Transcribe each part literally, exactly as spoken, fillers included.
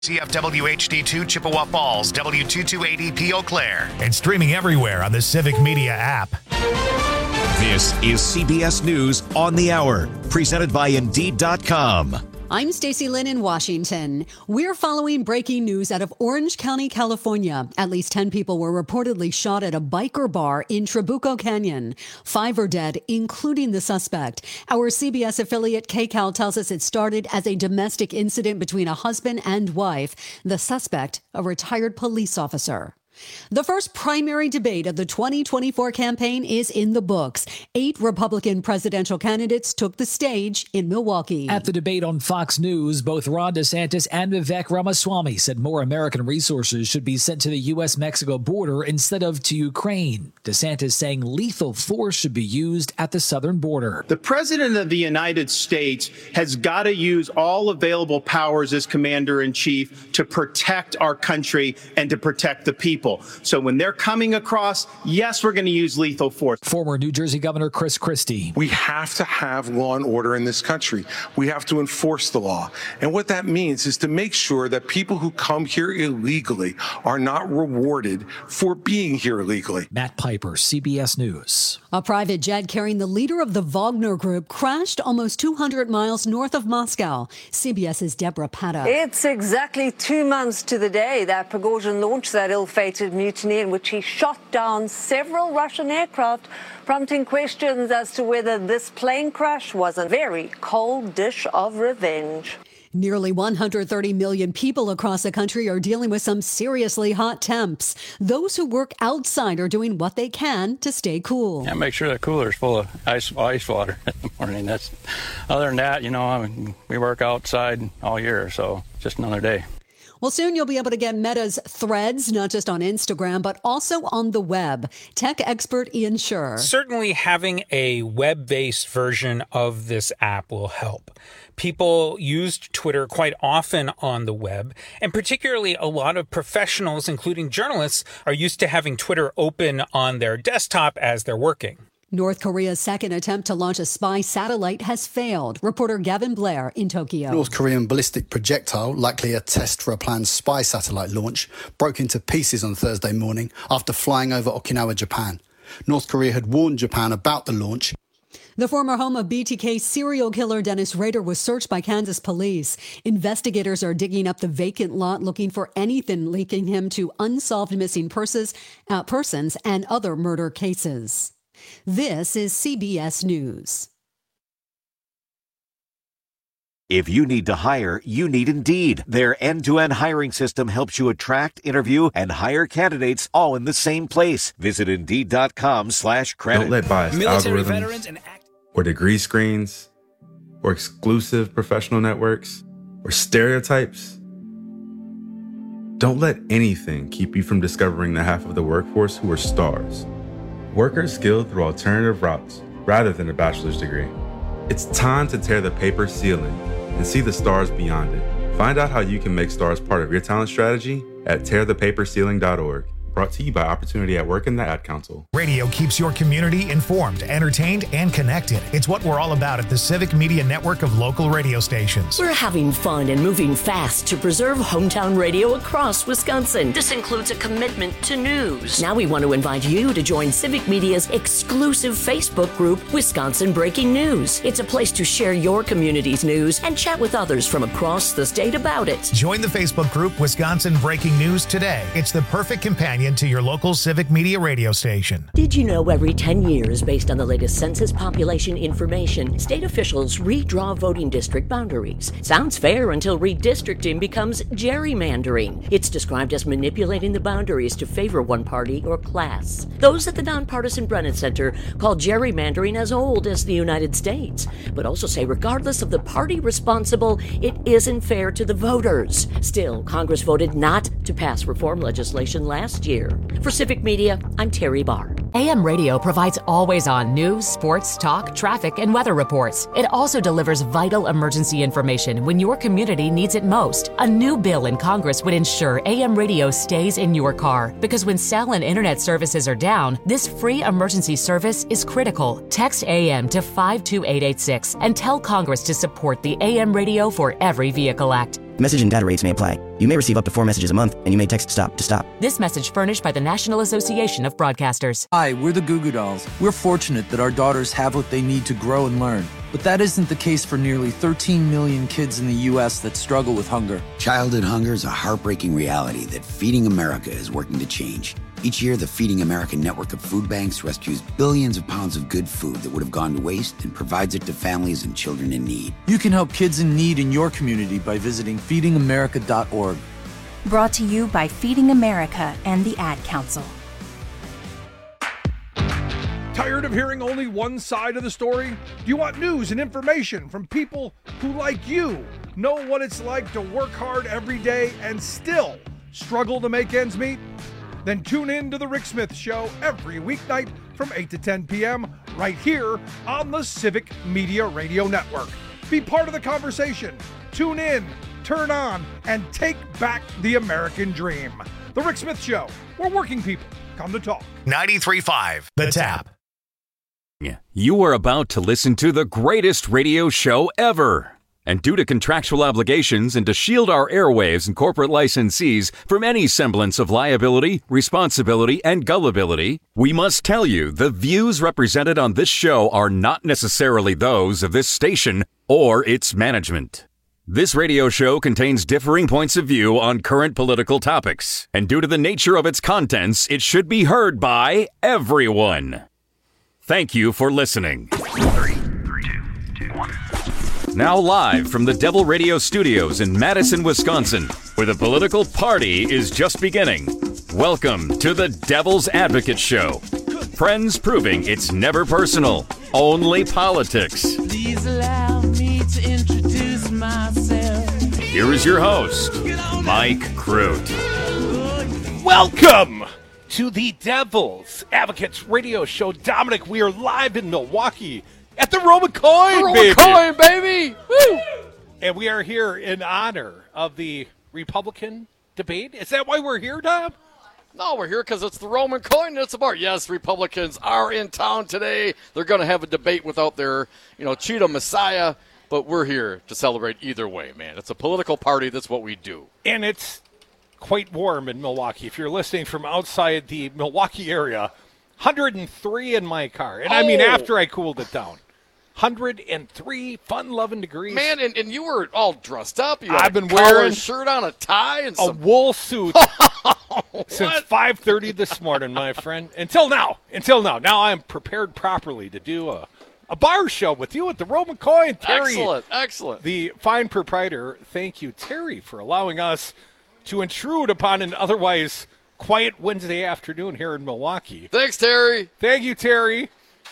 C F W H D two Chippewa Falls, W two two eight E P Eau Claire. And streaming everywhere on the Civic Media app. This is C B S News on the Hour, presented by Indeed dot com. I'm Stacey Lynn in Washington. We're following breaking news out of Orange County, California. At least ten people were reportedly shot at a biker bar in Trabuco Canyon. Five are dead, including the suspect. Our C B S affiliate K C A L tells us it started as a domestic incident between a husband and wife. The suspect, a retired police officer. The first primary debate of the twenty twenty-four campaign is in the books. Eight Republican presidential candidates took the stage in Milwaukee. At the debate on Fox News, both Ron DeSantis and Vivek Ramaswamy said more American resources should be sent to the U S Mexico border instead of to Ukraine. DeSantis saying lethal force should be used at the southern border. The president of the United States has got to use all available powers as commander-in-chief to protect our country and to protect the people. So when they're coming across, yes, we're going to use lethal force. Former New Jersey Governor Chris Christie. We have to have law and order in this country. We have to enforce the law. And what that means is to make sure that people who come here illegally are not rewarded for being here illegally. Matt Piper, C B S News. A private jet carrying the leader of the Wagner Group crashed almost two hundred miles north of Moscow. CBS's Deborah Patta. It's exactly two months to the day that Prigozhin launched that ill-fated mutiny in which he shot down several Russian aircraft, prompting questions as to whether this plane crash was a very cold dish of revenge. Nearly one hundred thirty million people across the country are dealing with some seriously hot temps. Those who work outside are doing what they can to stay cool. Yeah, make sure the cooler's full of ice ice water in the morning. That's other than that, you know, I mean, we work outside all year, so just another day. Well, soon you'll be able to get Meta's Threads, not just on Instagram, but also on the web. Tech expert Ian Scher. Certainly having a web-based version of this app will help. People used Twitter quite often on the web, and particularly a lot of professionals, including journalists, are used to having Twitter open on their desktop as they're working. North Korea's second attempt to launch a spy satellite has failed. Reporter Gavin Blair in Tokyo. North Korean ballistic projectile, likely a test for a planned spy satellite launch, broke into pieces on Thursday morning after flying over Okinawa, Japan. North Korea had warned Japan about the launch. The former home of B T K serial killer Dennis Rader was searched by Kansas police. Investigators are digging up the vacant lot looking for anything linking him to unsolved missing persons, uh, persons and other murder cases. This is C B S News. If you need to hire, you need Indeed. Their end-to-end hiring system helps you attract, interview, and hire candidates all in the same place. Visit Indeed.com slash credit. Don't let biased Military algorithms veterans and act- or degree screens or exclusive professional networks or stereotypes. Don't let anything keep you from discovering the half of the workforce who are stars. Workers skilled through alternative routes rather than a bachelor's degree. It's time to tear the paper ceiling and see the stars beyond it. Find out how you can make stars part of your talent strategy at tear the paper ceiling dot org. Brought to you by Opportunity at Work and the Ad Council. Radio keeps your community informed, entertained, and connected. It's what we're all about at the Civic Media Network of local radio stations. We're having fun and moving fast to preserve hometown radio across Wisconsin. This includes a commitment to news. Now we want to invite you to join Civic Media's exclusive Facebook group, Wisconsin Breaking News. It's a place to share your community's news and chat with others from across the state about it. Join the Facebook group Wisconsin Breaking News today. It's the perfect companion to your local Civic Media radio station. Did you know every ten years, based on the latest census population information, state officials redraw voting district boundaries? Sounds fair until redistricting becomes gerrymandering. It's described as manipulating the boundaries to favor one party or class. Those at the nonpartisan Brennan Center call gerrymandering as old as the United States, but also say regardless of the party responsible, it isn't fair to the voters. Still, Congress voted not to pass reform legislation last year. For Civic Media, I'm Terry Barr. A M Radio provides always-on news, sports, talk, traffic, and weather reports. It also delivers vital emergency information when your community needs it most. A new bill in Congress would ensure A M Radio stays in your car, because when cell and internet services are down, this free emergency service is critical. Text A M to five two eight eight six and tell Congress to support the A M Radio for Every Vehicle Act. Message and data rates may apply. You may receive up to four messages a month, and you may text STOP to stop. This message furnished by the National Association of Broadcasters. Hi, we're the Goo Goo Dolls. We're fortunate that our daughters have what they need to grow and learn. But that isn't the case for nearly thirteen million kids in the U S that struggle with hunger. Childhood hunger is a heartbreaking reality that Feeding America is working to change. Each year, the Feeding America network of food banks rescues billions of pounds of good food that would have gone to waste and provides it to families and children in need. You can help kids in need in your community by visiting feeding america dot org. Brought to you by Feeding America and the Ad Council. Tired of hearing only one side of the story? Do you want news and information from people who, like you, know what it's like to work hard every day and still struggle to make ends meet? Then tune in to The Rick Smith Show every weeknight from eight to ten p.m. right here on the Civic Media Radio Network. Be part of the conversation. Tune in, turn on, and take back the American dream. The Rick Smith Show, where working people come to talk. ninety-three point five The Tap. You are about to listen to the greatest radio show ever. And due to contractual obligations and to shield our airwaves and corporate licensees from any semblance of liability, responsibility, and gullibility, we must tell you the views represented on this show are not necessarily those of this station or its management. This radio show contains differing points of view on current political topics, and due to the nature of its contents, it should be heard by everyone. Thank you for listening. Three, three, two, two, one. Now live from the Devil Radio Studios in Madison, Wisconsin, where the political party is just beginning. Welcome to the Devil's Advocate Show. Friends proving it's never personal, only politics. Please allow me to introduce myself. Here is your host, Mike Crute. Welcome to the Devil's Advocates Radio Show. Dominic, we are live in Milwaukee at the Roman Coin, the Roman baby. Coin, baby. Woo! And we are here in honor of the Republican debate. Is that why we're here, Dom? No, we're here because it's the Roman Coin and it's about, yes, Republicans are in town today. They're going to have a debate without their, you know, Cheetah Messiah, but we're here to celebrate either way, man. It's a political party. That's what we do. And it's quite warm in Milwaukee. If you're listening from outside the Milwaukee area, one hundred three in my car. And oh. I mean, after I cooled it down. one hundred three fun-loving degrees. Man, and, and you were all dressed up. You I've had been a wearing a shirt on, a tie, and a some wool suit since five thirty this morning, my friend. Until now. Until now. Now I'm prepared properly to do a, a bar show with you at the Roman Coin. Terry, excellent, excellent. The fine proprietor, thank you, Terry, for allowing us to intrude upon an otherwise quiet Wednesday afternoon here in Milwaukee. Thanks, Terry. Thank you, Terry.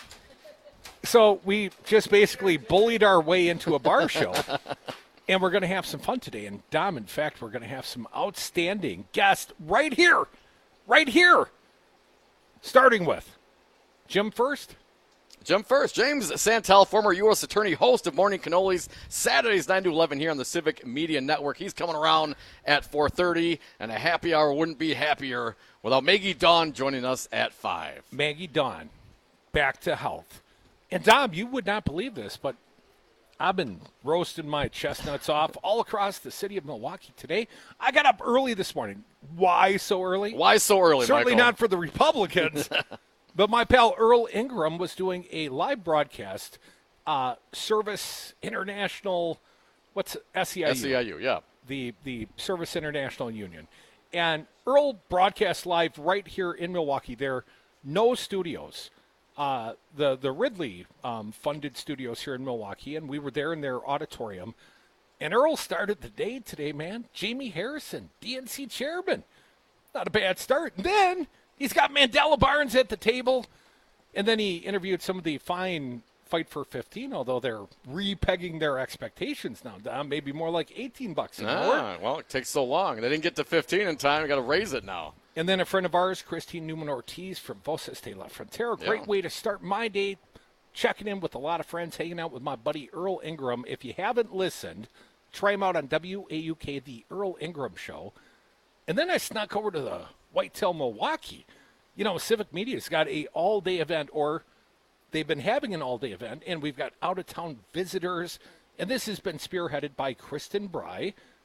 So we just basically bullied our way into a bar show, and we're going to have some fun today. And, Dom, in fact, we're going to have some outstanding guests right here, right here, starting with Jim First. Jim First, James Santel, former U S attorney, host of Morning Cannolis, Saturdays nine to eleven here on the Civic Media Network. He's coming around at four thirty, and a happy hour wouldn't be happier without Maggie Dawn joining us at five. Maggie Dawn, back to health. And, Dom, you would not believe this, but I've been roasting my chestnuts off all across the city of Milwaukee today. I got up early this morning. Why so early? Why so early, Certainly Michael? Not for the Republicans. But my pal Earl Ingram was doing a live broadcast, uh, Service International, what's S E I U? S E I U, yeah. The, the Service International Union. And Earl broadcast live right here in Milwaukee. There are no studios. Uh, the, the Ridley um, funded studios here in Milwaukee, and we were there in their auditorium. And Earl started the day today, man. Jamie Harrison, D N C chairman. Not a bad start. And then he's got Mandela Barnes at the table, and then he interviewed some of the fine Fight for fifteen, although they're re-pegging their expectations now, Dom. Maybe more like eighteen bucks an ah, hour. Well, it takes so long. They didn't get to fifteen in time. We got to raise it now. And then a friend of ours, Christine Newman-Ortiz from Voces de la Frontera. Great yeah. way to start my day, checking in with a lot of friends, hanging out with my buddy Earl Ingram. If you haven't listened, try him out on W A U K, The Earl Ingram Show. And then I snuck over to the Whitetail Milwaukee. You know, Civic Media's got a all-day event, or they've been having an all-day event, and we've got out-of-town visitors. And this has been spearheaded by Kristen Bry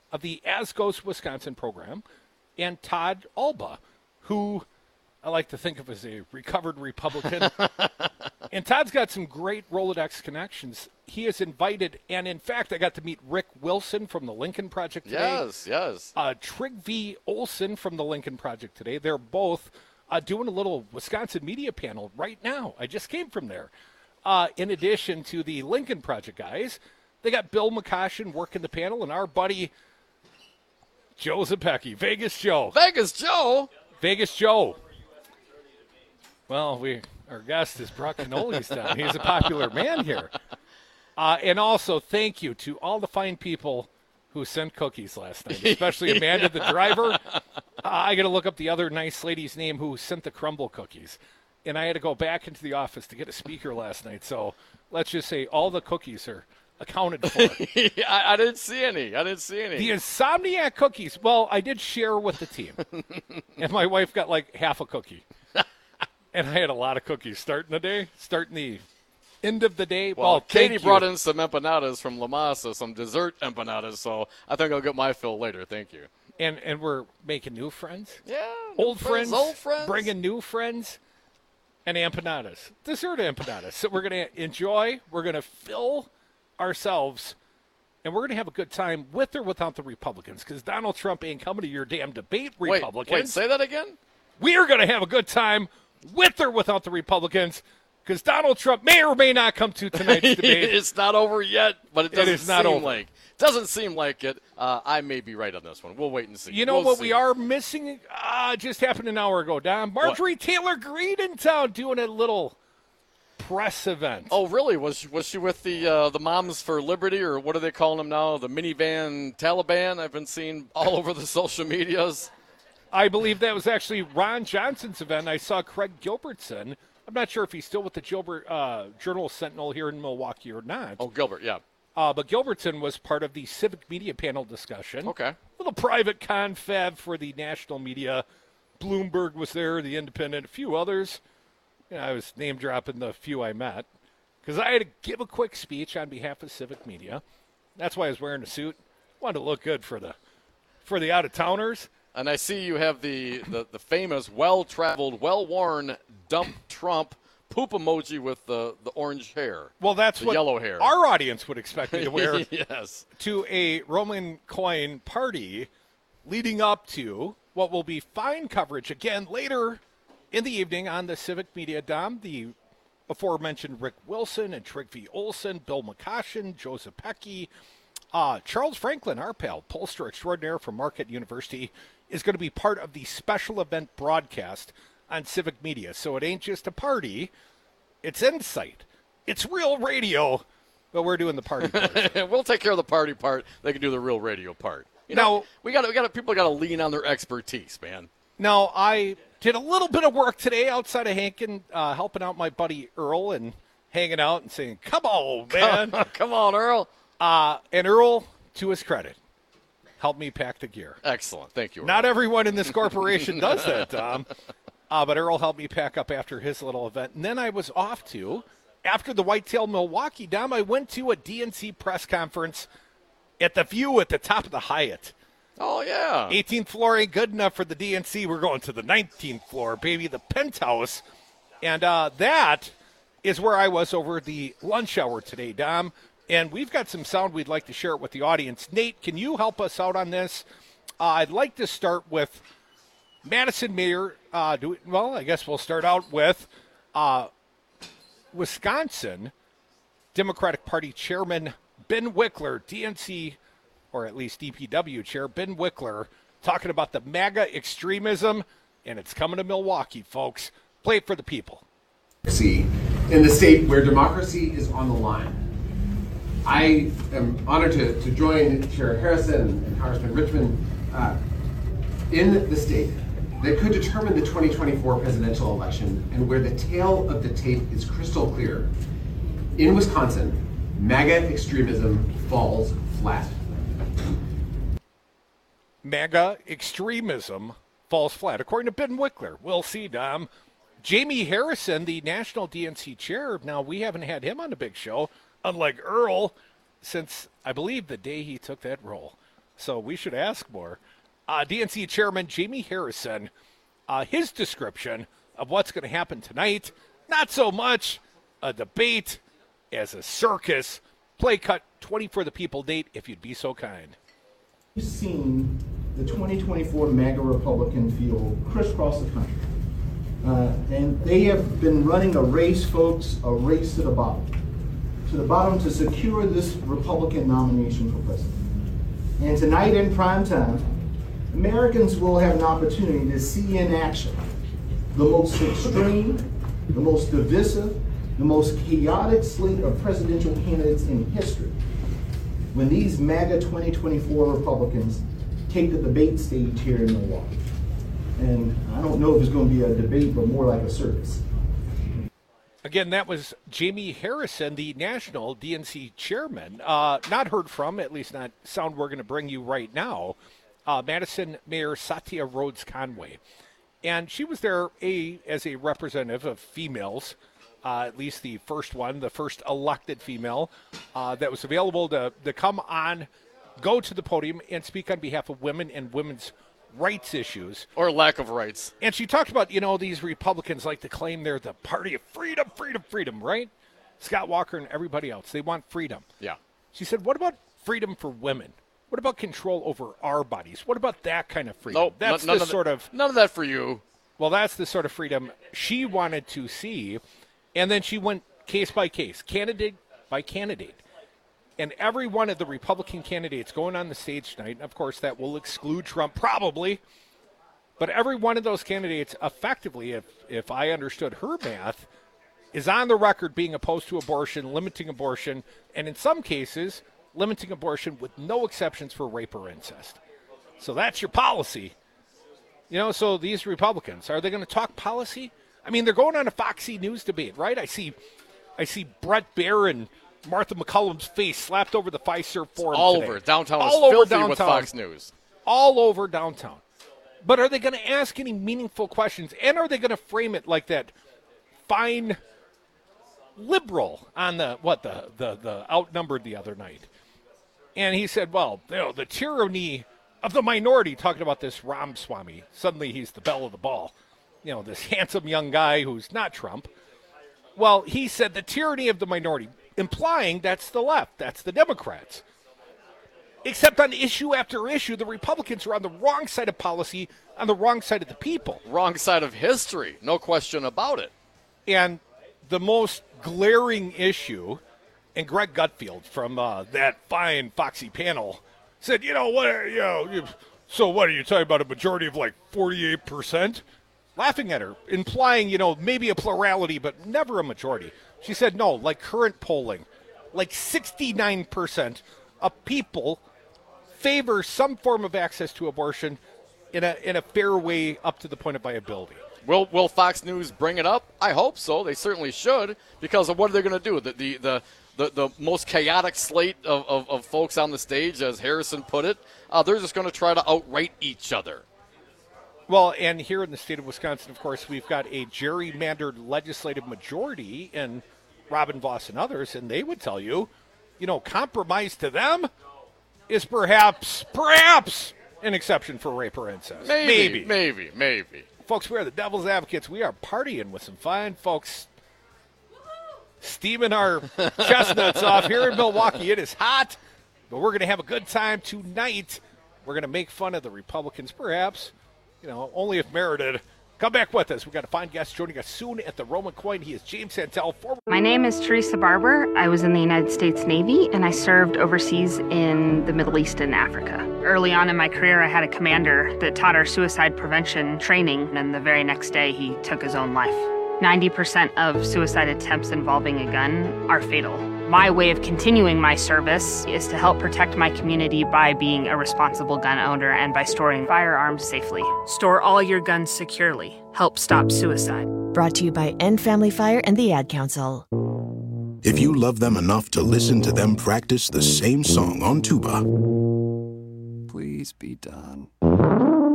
of the As Goes Wisconsin program, and Todd Alba, who I like to think of as a recovered Republican. And Todd's got some great Rolodex connections. He is invited, and in fact, I got to meet Rick Wilson from the Lincoln Project today. Yes, yes. Uh, Trygve Olsen from the Lincoln Project today. They're both uh, doing a little Wisconsin media panel right now. I just came from there. Uh, in addition to the Lincoln Project guys, they got Bill McCoshen working the panel, and our buddy Joe Zepecki, Vegas Joe. Vegas Joe? Vegas Joe. Well, we our guest has brought cannolis down. He's a popular man here. Uh, and also, thank you to all the fine people who sent cookies last night, especially Amanda, the driver. Uh, I got to look up the other nice lady's name who sent the crumble cookies. And I had to go back into the office to get a speaker last night. So let's just say all the cookies are accounted for. I, I didn't see any. I didn't see any. The Insomniac cookies, well, I did share with the team. And my wife got like half a cookie. And I had a lot of cookies starting the day, starting the end of the day. Well, well Katie brought in some empanadas from La Masa, some dessert empanadas, so I think I'll get my fill later. Thank you. And and we're making new friends. Yeah. Old friends, friends, old friends. Bringing new friends, and empanadas, dessert empanadas. So we're going to enjoy, we're going to fill ourselves, and we're going to have a good time with or without the Republicans, because Donald Trump ain't coming to your damn debate, Republicans. Wait, wait, say that again? We are going to have a good time with or without the Republicans, because Donald Trump may or may not come to tonight's debate. It's not over yet, but it doesn't it is not seem over. like doesn't seem like it. Uh, I may be right on this one. We'll wait and see. You know we'll what see. we are missing? Uh, just happened an hour ago, Don. Marjorie what? Taylor Greene in town doing a little press event. Oh, really? Was she, was she with the uh, the Moms for Liberty, or what are they calling them now? The minivan Taliban? I've been seeing all over the social medias. I believe that was actually Ron Johnson's event. I saw Craig Gilbertson. I'm not sure if he's still with the Gilbert uh, Journal Sentinel here in Milwaukee or not. Oh, Gilbert, yeah. Uh, but Gilbertson was part of the civic media panel discussion. Okay. A little private confab for the national media. Bloomberg was there, The Independent, a few others. You know, I was name dropping the few I met because I had to give a quick speech on behalf of civic media. That's why I was wearing a suit. Wanted to look good for the for the out-of-towners. And I see you have the, the, the famous, well-traveled, well-worn dump Trump poop emoji with the, the orange hair. Well, that's the what yellow hair. Our audience would expect me to wear yes. to a Roman coin party leading up to what will be fine coverage again later in the evening on the Civic Media Dom. The aforementioned Rick Wilson and Trygve Olsen, Bill McCoshen, Joe Zepecki, uh, Charles Franklin, our pal, pollster extraordinaire from Marquette University, is going to be part of the special event broadcast on Civic Media. So it ain't just a party, it's insight. It's real radio, but we're doing the party part. We'll take care of the party part. They can do the real radio part. You now, know, we got we got people got to lean on their expertise, man. Now, I did a little bit of work today outside of Hankin, uh, helping out my buddy Earl and hanging out and saying, come on, man. Come on, Earl. Uh, and Earl, to his credit, helped me pack the gear. Excellent. Thank you, Earl. Not everyone in this corporation does that, Tom. Uh, but Earl helped me pack up after his little event. And then I was off to, after the Whitetail Milwaukee Dom, I went to a D N C press conference at the View at the top of the Hyatt. Oh, yeah. eighteenth floor ain't good enough for the D N C. We're going to the nineteenth floor, baby, the penthouse. And uh, that is where I was over the lunch hour today, Dom. And we've got some sound we'd like to share it with the audience. Nate, can you help us out on this? Uh, I'd like to start with Madison Mayor. Uh, do it, well, I guess we'll start out with uh, Wisconsin Democratic Party Chairman Ben Wickler, D N C, or at least D P W Chair Ben Wickler, talking about the MAGA extremism, and it's coming to Milwaukee, folks. Play it for the people. In the state where democracy is on the line. I am honored to, to join Chair Harrison and Congressman Richmond uh, in the state that could determine the twenty twenty-four presidential election and where the tale of the tape is crystal clear. In Wisconsin, MAGA extremism falls flat. MAGA extremism falls flat, according to Ben Wickler. We'll see, Dom. Jamie Harrison, the national D N C chair. Now, we haven't had him on the big show, unlike Earl, since I believe the day he took that role. so we should ask more. Uh, D N C Chairman Jamie Harrison, uh, his description of what's going to happen tonight, not so much a debate as a circus. Play cut twenty for the people, Nate, if you'd be so kind. We've seen the twenty twenty-four MAGA Republican field crisscross the country. Uh, and they have been running a race, folks, a race to the bottom. To the bottom to secure this Republican nomination for president. And tonight in prime time, Americans will have an opportunity to see in action the most extreme, the most divisive, the most chaotic slate of presidential candidates in history when these MAGA twenty twenty-four Republicans take the debate stage here in Milwaukee. And I don't know if it's going to be a debate, but more like a circus. Again, that was Jamie Harrison, the national D N C chairman. Uh, not heard from, at least not sound we're going to bring you right now, uh, Madison Mayor Satya Rhodes Conway. And she was there a as a representative of females, uh, at least the first one, the first elected female uh, that was available to, to come on, go to the podium and speak on behalf of women and women's rights issues. Or lack of rights. And she talked about, you know, these Republicans like to claim they're the party of freedom, freedom, freedom, right? Scott Walker and everybody else, they want freedom. Yeah. She said, what about freedom for women? What about control over our bodies? What about that kind of freedom? Nope, that's none the of sort the, of none of that for you. Well, that's the sort of freedom she wanted to see. And then she went case by case, candidate by candidate. And every one of the Republican candidates going on the stage tonight, and of course that will exclude Trump probably, but every one of those candidates effectively, if if I understood her math, is on the record being opposed to abortion, limiting abortion, and in some cases, limiting abortion with no exceptions for rape or incest. So that's your policy. You know, so these Republicans, are they going to talk policy? I mean, they're going on a Foxy News debate, right? I see I see Brett Baer and Martha McCullum's face slapped over the Fiserv Forum all today. over. Downtown all is over filthy downtown. with Fox News. All over downtown. But are they going to ask any meaningful questions? And are they going to frame it like that fine liberal on the, what, the, the, the outnumbered the other night? And he said, well, you know, the tyranny of the minority, talking about this Ramaswamy. Suddenly he's the belle of the ball. You know, this handsome young guy who's not Trump. Well, he said the tyranny of the minority, implying that's the left, that's the Democrats. Except on issue after issue, the Republicans are on the wrong side of policy, on the wrong side of the people. Wrong side of history, no question about it. And the most glaring issue, and Greg Gutfield from uh, that fine Foxy panel said, you know, what, are, you know, you, so what are you talking about, a majority of like forty-eight percent? Laughing at her, implying, you know, maybe a plurality, but never a majority. She said, no, like current polling, like sixty-nine percent of people favor some form of access to abortion in a in a fair way up to the point of viability. Will Will Fox News bring it up? I hope so. They certainly should, because of what are they going to do? The the the, the, the most chaotic slate of, of, of folks on the stage, as Harrison put it, uh, they're just going to try to outright each other. Well, and here in the state of Wisconsin, of course, we've got a gerrymandered legislative majority in Robin Vos and others, and they would tell you, you know, compromise to them is perhaps, perhaps an exception for rape or incest. Maybe, maybe, maybe. maybe. Folks, we are the devil's advocates. We are partying with some fine folks, steaming our chestnuts off here in Milwaukee. It is hot, but we're going to have a good time tonight. We're going to make fun of the Republicans, perhaps. You know, only if merited. Come back with us. We've got a fine guest joining us soon at the Roman Coin. He is James Santel. Former- My name is Teresa Barber. I was in the United States Navy, and I served overseas in the Middle East and Africa. Early on in my career, I had a commander that taught our suicide prevention training, and the very next day, he took his own life. ninety percent of suicide attempts involving a gun are fatal. My way of continuing my service is to help protect my community by being a responsible gun owner and by storing firearms safely. Store all your guns securely. Help stop suicide. Brought to you by End Family Fire and the Ad Council. If you love them enough to listen to them practice the same song on tuba, please be done.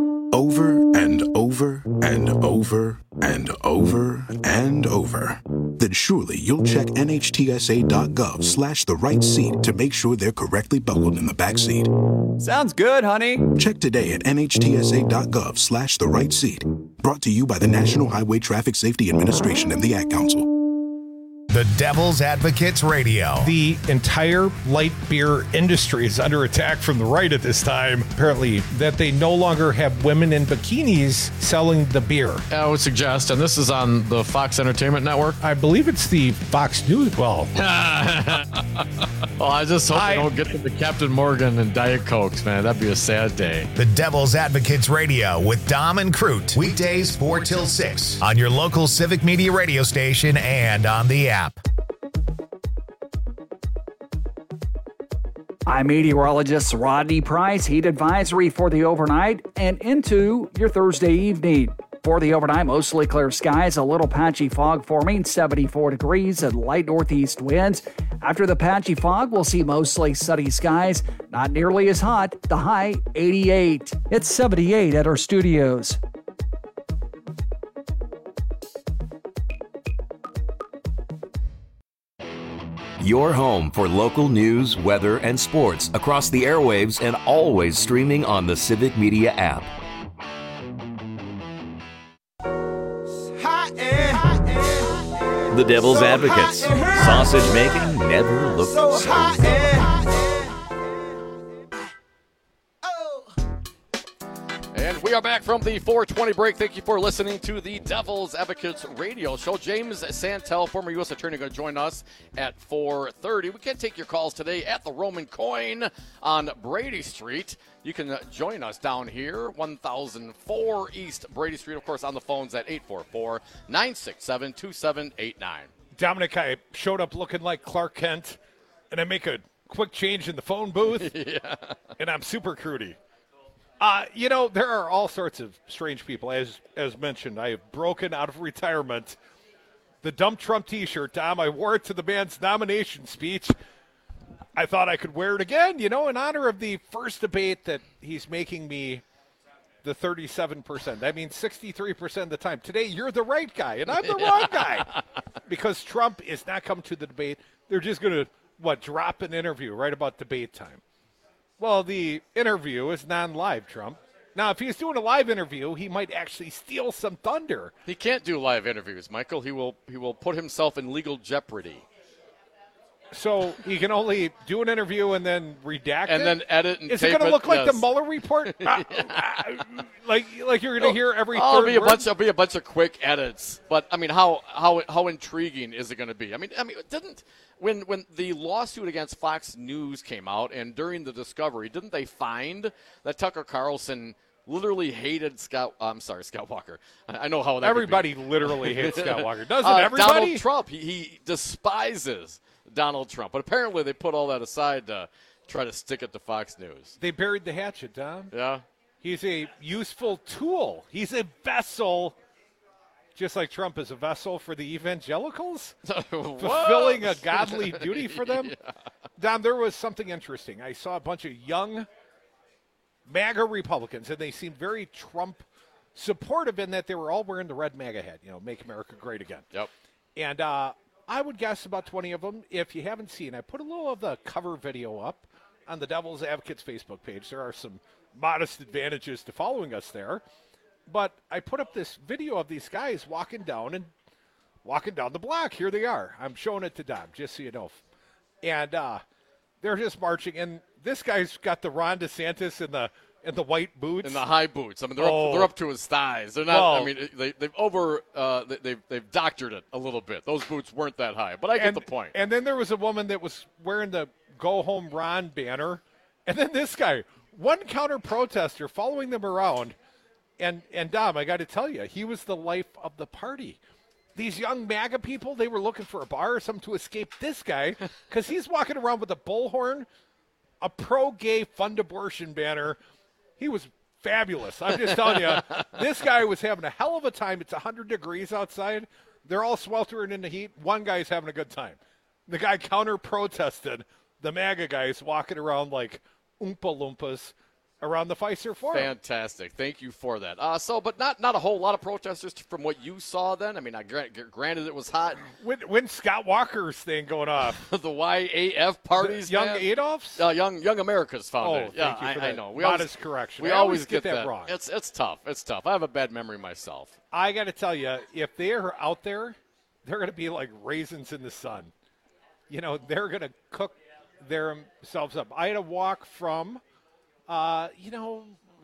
Over and over and over and over and over. then surely you'll check nhtsa.gov slash the right seat to make sure they're correctly buckled in the back seat. Sounds good, honey. Check today at nhtsa.gov slash the right seat. Brought to you by the National Highway Traffic Safety Administration and the Ad Council. The Devil's Advocates Radio. The entire light beer industry is under attack from the right at this time. Apparently, that they no longer have women in bikinis selling the beer. I would suggest, and this is on the Fox Entertainment Network. I believe it's the Fox News. Well, well, I just hope I, they don't get to the Captain Morgan and Diet Cokes, man. That'd be a sad day. The Devil's Advocates Radio with Dom and Crute. Weekdays four till six on your local Civic Media radio station and on the app. I'm meteorologist Rodney Price. Heat advisory for the overnight and into your Thursday evening. For the overnight, mostly clear skies, a little patchy fog forming, seventy-four degrees and light northeast winds. After the patchy fog, we'll see mostly sunny skies, not nearly as hot, the high eighty-eight. It's seventy-eight at our studios. Your home for local news, weather, and sports across the airwaves and always streaming on the Civic Media app. The Devil's Advocates. Sausage making never looked so good. And we are back from the four twenty break. Thank you for listening to the Devil's Advocates radio show. James Santel, former U S attorney, going to join us at four thirty. We can take your calls today at the Roman Coin on Brady Street. You can join us down here, one thousand four East Brady Street. Of course, on the phones at eight four four, nine six seven, two seven eight nine. Dominic, I showed up looking like Clark Kent, and I make a quick change in the phone booth, yeah. and I'm super crudy. Uh, you know, there are all sorts of strange people. As as mentioned, I have broken out of retirement. The Dump Trump t-shirt, Tom, I wore it to the band's nomination speech. I thought I could wear it again, you know, in honor of the first debate that he's making me the thirty-seven percent. That means sixty-three percent of the time. Today, you're the right guy, and I'm the wrong guy. Because Trump is not coming to the debate. They're just going to, what, drop an interview right about debate time. Well, the interview is non-live, Trump. Now, if he's doing a live interview, he might actually steal some thunder. He can't do live interviews, Michael. He will he will put himself in legal jeopardy. So he can only do an interview and then redact and it? then edit and Is tape it going to look it? like Yes. the Mueller report? uh, uh, like like you're going to hear every Oh, third it'll be a word? bunch. It'll be a bunch of quick edits. But I mean, how how how intriguing is it going to be? I mean, I mean, didn't when when the lawsuit against Fox News came out and during the discovery, didn't they find that Tucker Carlson literally hated Scott? I'm sorry, Scott Walker. I, I know how that Everybody could be. literally hates Scott Walker, doesn't uh, everybody? Donald Trump. He, he despises Donald Trump, but apparently they put all that aside to try to stick it to Fox News. They buried the hatchet, Tom. Yeah. He's a useful tool. He's a vessel, just like Trump is a vessel for the evangelicals, fulfilling a godly duty for them. Yeah. Dom, there was something interesting. I saw a bunch of young MAGA Republicans, and they seemed very Trump supportive in that they were all wearing the red MAGA hat, you know, Make America Great Again. Yep. And uh, I would guess about twenty of them. If you haven't seen, I put a little of the cover video up on the Devil's Advocates Facebook page. There are some modest advantages to following us there. But I put up this video of these guys walking down and walking down the block. Here they are. I'm showing it to Dom, just so you know. And uh, they're just marching. And this guy's got the Ron DeSantis in the in the white boots. In the high boots. I mean, they're, oh. up, they're up to his thighs. They're not, well, I mean, they, they've over, uh, they, they've, they've doctored it a little bit. Those boots weren't that high, but I get and, the point. And then there was a woman that was wearing the Go Home Ron banner. And then this guy, one counter protester following them around. And, and Dom, I got to tell you, he was the life of the party. These young MAGA people, they were looking for a bar or something to escape this guy because he's walking around with a bullhorn, a pro-gay fund abortion banner. He was fabulous. I'm just telling you, this guy was having a hell of a time. It's one hundred degrees outside. They're all sweltering in the heat. One guy's having a good time. The guy counter-protested. The MAGA guys walking around like Oompa Loompas. around the Fiserv Forum. Fantastic. Thank you for that. Uh, so, but not not a whole lot of protesters from what you saw then? I mean, I grant, granted it was hot. When, when Scott Walker's thing going off? The Y A F parties, the Young man? Adolphs? Uh, young Young America's founded. Oh, yeah, thank you for I, that I know. We modest always, correction. We I always, always get, get that that wrong. It's, it's tough. It's tough. I have a bad memory myself. I got to tell you, if they're out there, they're going to be like raisins in the sun. You know, they're going to cook themselves up. I had to walk from, uh, you know,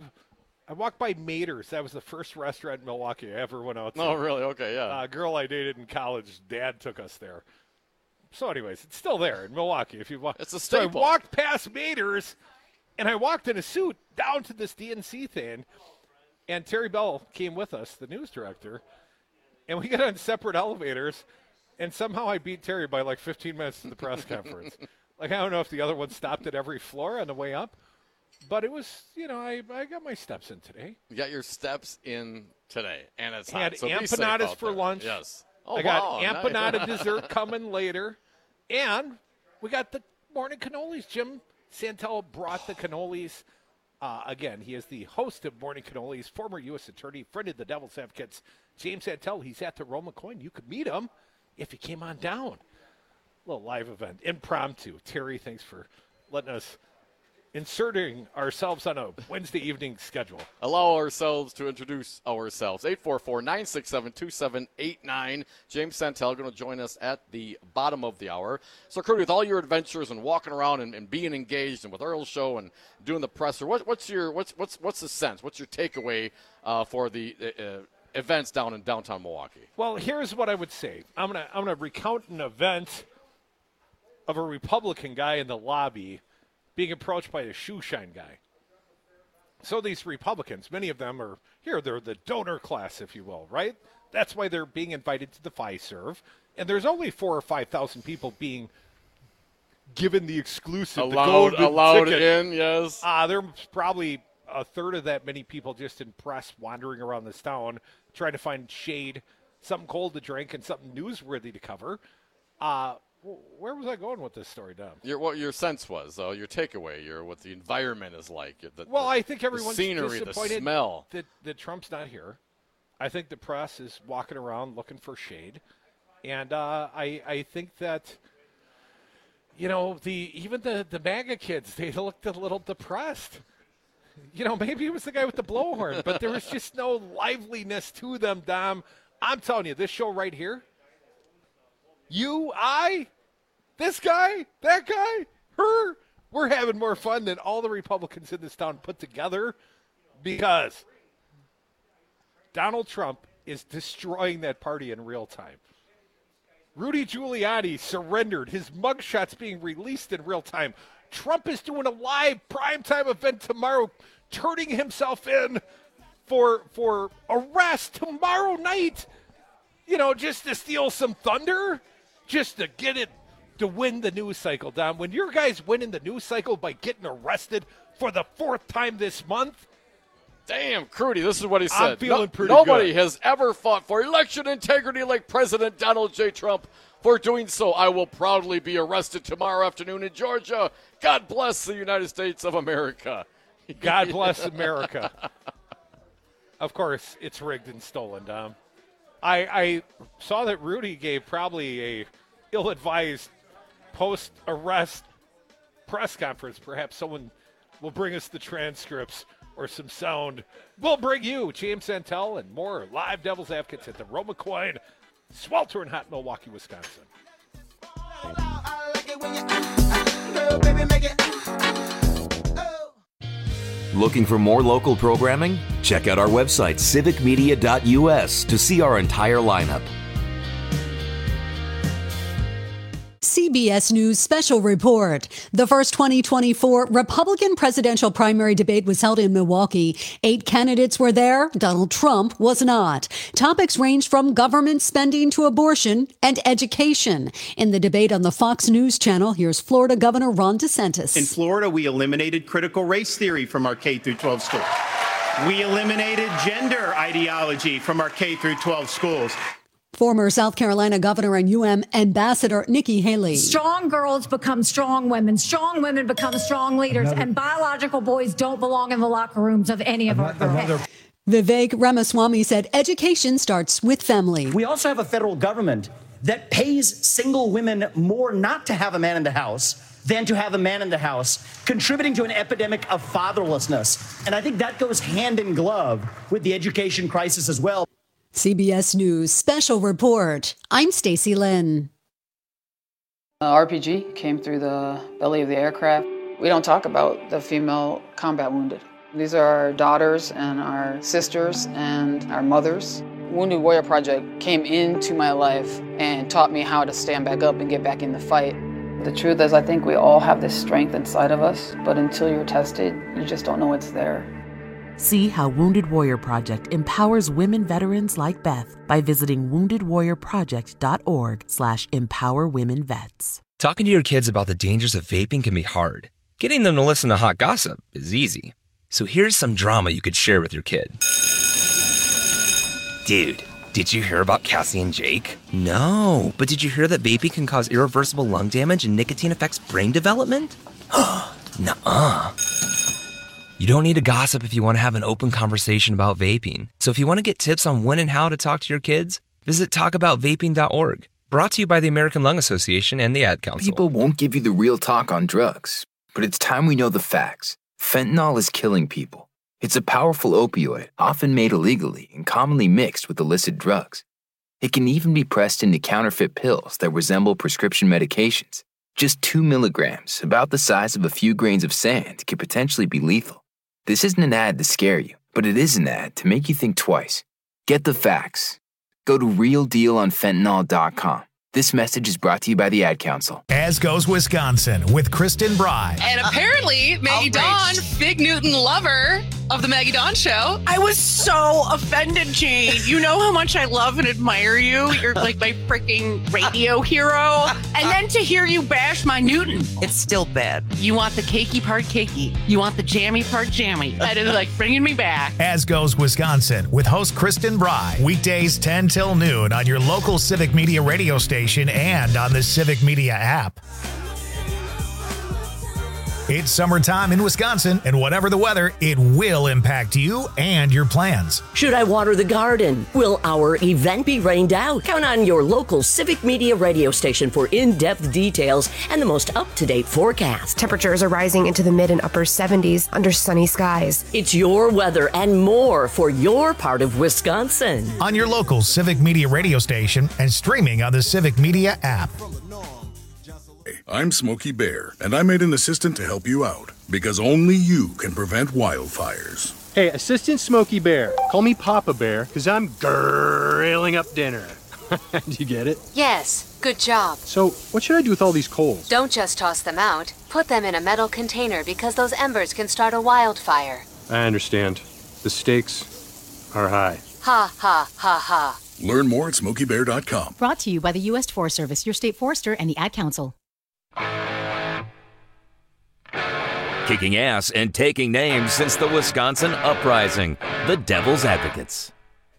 I walked by Mater's. That was the first restaurant in Milwaukee I ever went out to. Oh, really? Okay, yeah. A girl I dated in college, dad took us there. So anyways, it's still there in Milwaukee. If you walk, It's a staple. So I walked past Mater's, and I walked in a suit down to this D N C thing, and Terry Bell came with us, the news director, and we got on separate elevators, and somehow I beat Terry by like fifteen minutes to the press conference. Like, I don't know if the other one stopped at every floor on the way up, but it was, you know, I, I got my steps in today. You got your steps in today, and it's I had hot. So be safe empanadas out for there. lunch. Yes. Oh, I got wow, empanada nice. dessert coming later, and we got the morning cannolis. Jim Santel brought the cannolis. Uh, again, he is the host of Morning Cannolis, former U S attorney, friend of the Devil's Advocates. James Santel, he's at the Roma Coin. You could meet him if you came on down. Little live event, impromptu. Terry, thanks for letting us inserting ourselves on a Wednesday evening schedule. Allow ourselves to introduce ourselves. eight four four, nine six seven, two seven eight nine. James Santel going to join us at the bottom of the hour. So, Cody, with all your adventures and walking around and, and being engaged, and with Earl's show and doing the presser, what, what's your what's what's what's the sense? What's your takeaway uh, for the uh, events down in downtown Milwaukee? Well, here's what I would say. I'm gonna I'm gonna recount an event of a Republican guy in the lobby being approached by a shoe shine guy. So these Republicans, many of them are here, they're the donor class, if you will, right? That's why they're being invited to the Fiserv. And there's only four or five thousand people being given the exclusive, allowed, the golden allowed ticket. in, yes. Uh, there's probably a third of that many people just in press wandering around this town trying to find shade, something cold to drink, and something newsworthy to cover. Uh, Where was I going with this story, Dom? Your, what your sense was, though, your takeaway, your what the environment is like. The, Well, the, I think everyone's the scenery, disappointed the smell. That, that Trump's not here. I think the press is walking around looking for shade. And uh, I, I think that, you know, the even the, the MAGA kids, they looked a little depressed. You know, maybe it was the guy with the blowhorn, but there was just no liveliness to them, Dom. I'm telling you, this show right here, you, I, this guy, that guy, her, we're having more fun than all the Republicans in this town put together because Donald Trump is destroying that party in real time. Rudy Giuliani surrendered. His mugshot's being released in real time. Trump is doing a live primetime event tomorrow, turning himself in for for arrest tomorrow night. You know, just to steal some thunder, just to get it, to win the news cycle, Dom. When your guy's winning the news cycle by getting arrested for the fourth time this month. Damn, Crudy, this is what he said. I'm feeling no, pretty Nobody good. has ever fought for election integrity like President Donald J. Trump. For doing so, I will proudly be arrested tomorrow afternoon in Georgia. God bless the United States of America. God bless America. Of course, it's rigged and stolen, Dom. I, I saw that Rudy gave probably a ill-advised post-arrest press conference. Perhaps someone will bring us the transcripts or some sound. We'll bring you James Santel and more live Devil's Advocates at the Roma Coin, sweltering hot Milwaukee, Wisconsin. Looking for more local programming? Check out our website, civic media dot u s, to see our entire lineup. C B S News Special Report. The first twenty twenty-four Republican presidential primary debate was held in Milwaukee. Eight candidates were there. Donald Trump was not. Topics ranged from government spending to abortion and education. In the debate on the Fox News channel, here's Florida Governor Ron DeSantis. In Florida, we eliminated critical race theory from our K through twelve schools. We eliminated gender ideology from our K through twelve schools. Former South Carolina Governor and U M Ambassador Nikki Haley. Strong girls become strong women. Strong women become strong leaders. Another, and biological boys don't belong in the locker rooms of any of another, our girls. Vivek Ramaswamy said education starts with family. We also have a federal government that pays single women more not to have a man in the house than to have a man in the house, contributing to an epidemic of fatherlessness. And I think that goes hand in glove with the education crisis as well. C B S News Special Report. I'm Stacey Lynn. The R P G came through the belly of the aircraft. We don't talk about the female combat wounded. These are our daughters and our sisters and our mothers. Wounded Warrior Project came into my life and taught me how to stand back up and get back in the fight. The truth is, I think we all have this strength inside of us, but until you're tested, you just don't know it's there. See how Wounded Warrior Project empowers women veterans like Beth by visiting wounded warrior project dot org slash empower women vets. Talking to your kids about the dangers of vaping can be hard. Getting them to listen to hot gossip is easy. So here's some drama you could share with your kid. Dude, did you hear about Cassie and Jake? No, but did you hear that vaping can cause irreversible lung damage and nicotine affects brain development? Nuh-uh. You don't need to gossip if you want to have an open conversation about vaping. So if you want to get tips on when and how to talk to your kids, visit talk about vaping dot org. Brought to you by the American Lung Association and the Ad Council. People won't give you the real talk on drugs, but it's time we know the facts. Fentanyl is killing people. It's a powerful opioid, often made illegally and commonly mixed with illicit drugs. It can even be pressed into counterfeit pills that resemble prescription medications. Just two milligrams, about the size of a few grains of sand, could potentially be lethal. This isn't an ad to scare you, but it is an ad to make you think twice. Get the facts. Go to real deal on fentanyl dot com. This message is brought to you by the Ad Council. As goes Wisconsin with Kristen Bry. And apparently, Maggie Dawn, Big Newton lover of the Maggie Dawn Show. I was so offended, Jane. You know how much I love and admire you. You're like my freaking radio hero. And then to hear you bash my Newton. It's still bad. You want the cakey part cakey. You want the jammy part jammy. That is like bringing me back. As goes Wisconsin with host Kristen Bry. Weekdays ten till noon on your local Civic Media radio station and on the Civic Media app. It's summertime in Wisconsin, and whatever the weather, it will impact you and your plans. Should I water the garden? Will our event be rained out? Count on your local Civic Media radio station for in-depth details and the most up-to-date forecast. Temperatures are rising into the mid and upper seventies under sunny skies. It's your weather and more for your part of Wisconsin. On your local Civic Media radio station and streaming on the Civic Media app. I'm Smokey Bear, and I made an assistant to help you out, because only you can prevent wildfires. Hey, Assistant Smokey Bear, call me Papa Bear, because I'm grilling up dinner. Do you get it? Yes, good job. So, what should I do with all these coals? Don't just toss them out. Put them in a metal container because those embers can start a wildfire. I understand. The stakes are high. Ha, ha, ha, ha. Learn more at smokey bear dot com. Brought to you by the U S Forest Service, your state forester, and the Ad Council. Kicking ass and taking names since the Wisconsin Uprising, the Devil's Advocates.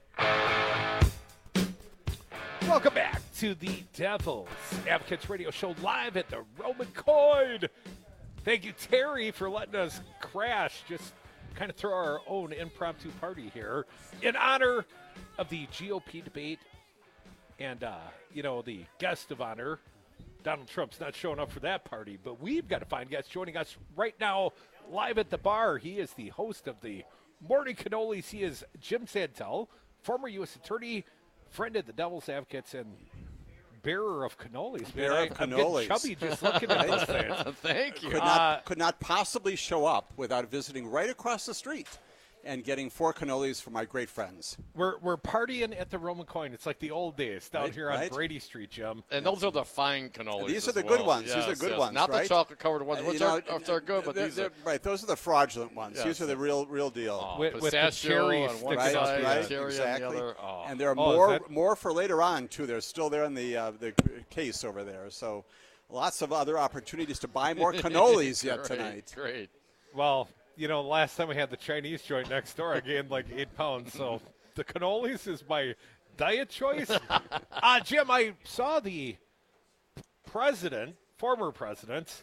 Welcome back to the Devil's Advocates radio show live at the Roman Coin. Thank you, Terry, for letting us crash, just kind of throw our own impromptu party here in honor of the G O P debate and, uh, you know, the guest of honor. Donald Trump's not showing up for that party, but we've got a fine guest joining us right now live at the bar. He is the host of the Morning Cannolis. He is Jim Santel, former U S attorney, friend of the Devil's Advocates, and bearer of cannolis. Bearer Man, of I, I'm cannolis. getting chubby just looking at those things. Thank you. Could Uh, not, could not possibly show up without visiting right across the street and getting four cannolis from my great friends. We're we're partying at the Roman Coin. It's like the old days down Right, here on right. Brady Street, Jim. And those are the fine cannolis. These are as the well. good ones. Yes, These are good yes. ones, Not right? the chocolate-covered ones, Uh, which you are, know, are good, but they're- these are... they're- right. Those are the fraudulent ones. Yes. These are the real, real deal. Oh, With- with the pistachio cherries on one sticking Right, out side, right, cherry exactly. on the other. Oh. And there are Oh, is more, that- more for later on too. They're still there in the uh, the case over there. So, lots of other opportunities to buy more cannolis yet Great, tonight. Great. Well, you know, last time we had the Chinese joint next door, I gained like eight pounds. So the cannolis is my diet choice. uh, Jim, I saw the president, former president,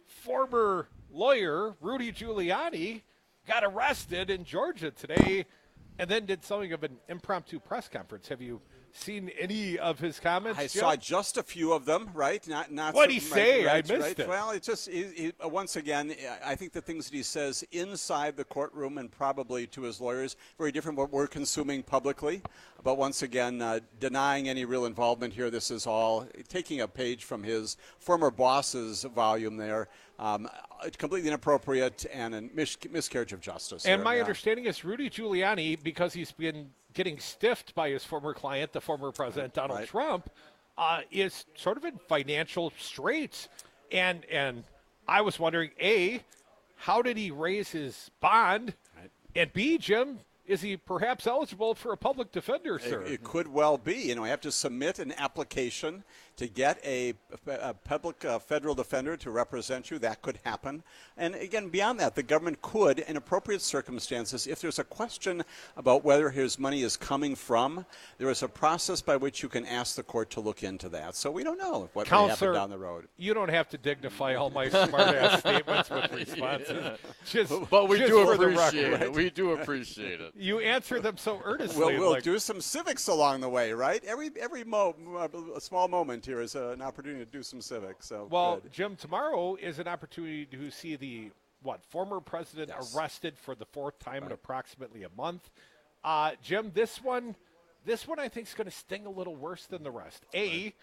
former lawyer, Rudy Giuliani, got arrested in Georgia today and then did something of an impromptu press conference. Have you seen any of his comments, I Jim? saw just a few of them, right? Not, not. What'd he right, say? Right, I missed right. it. Well, it's just he, he, once again, I think the things that he says inside the courtroom and probably to his lawyers very different from what we're consuming publicly. But once again, uh, denying any real involvement here. This is all taking a page from his former boss's volume there. Um, completely inappropriate and a mis- miscarriage of justice. And there. my yeah. understanding is Rudy Giuliani, because he's been getting stiffed by his former client, the former president Donald Right. Trump, uh, is sort of in financial straits. And and I was wondering, A, how did he raise his bond? Right. And B, Jim, is he perhaps eligible for a public defender, sir? It, it could well be. You know, I have to submit an application to get a, a public uh, federal defender to represent you. That could happen. And again, beyond that, the government could, in appropriate circumstances, if there's a question about whether his money is coming from, there is a process by which you can ask the court to look into that. So we don't know what may Counselor, happen down the road. You don't have to dignify all my smart-ass statements with responses. Yeah. Just, but we just do for the appreciate record. it. We do appreciate it. You answer them so earnestly. We'll, we'll like, do some civics along the way, right? Every every mo- a small moment here is uh, an opportunity to do some civics. So well, good. Jim, tomorrow is an opportunity to see the what former president Yes. arrested for the fourth time in Right. approximately a month. Uh, Jim, this one, this one I think is going to sting a little worse than the rest. A, Right.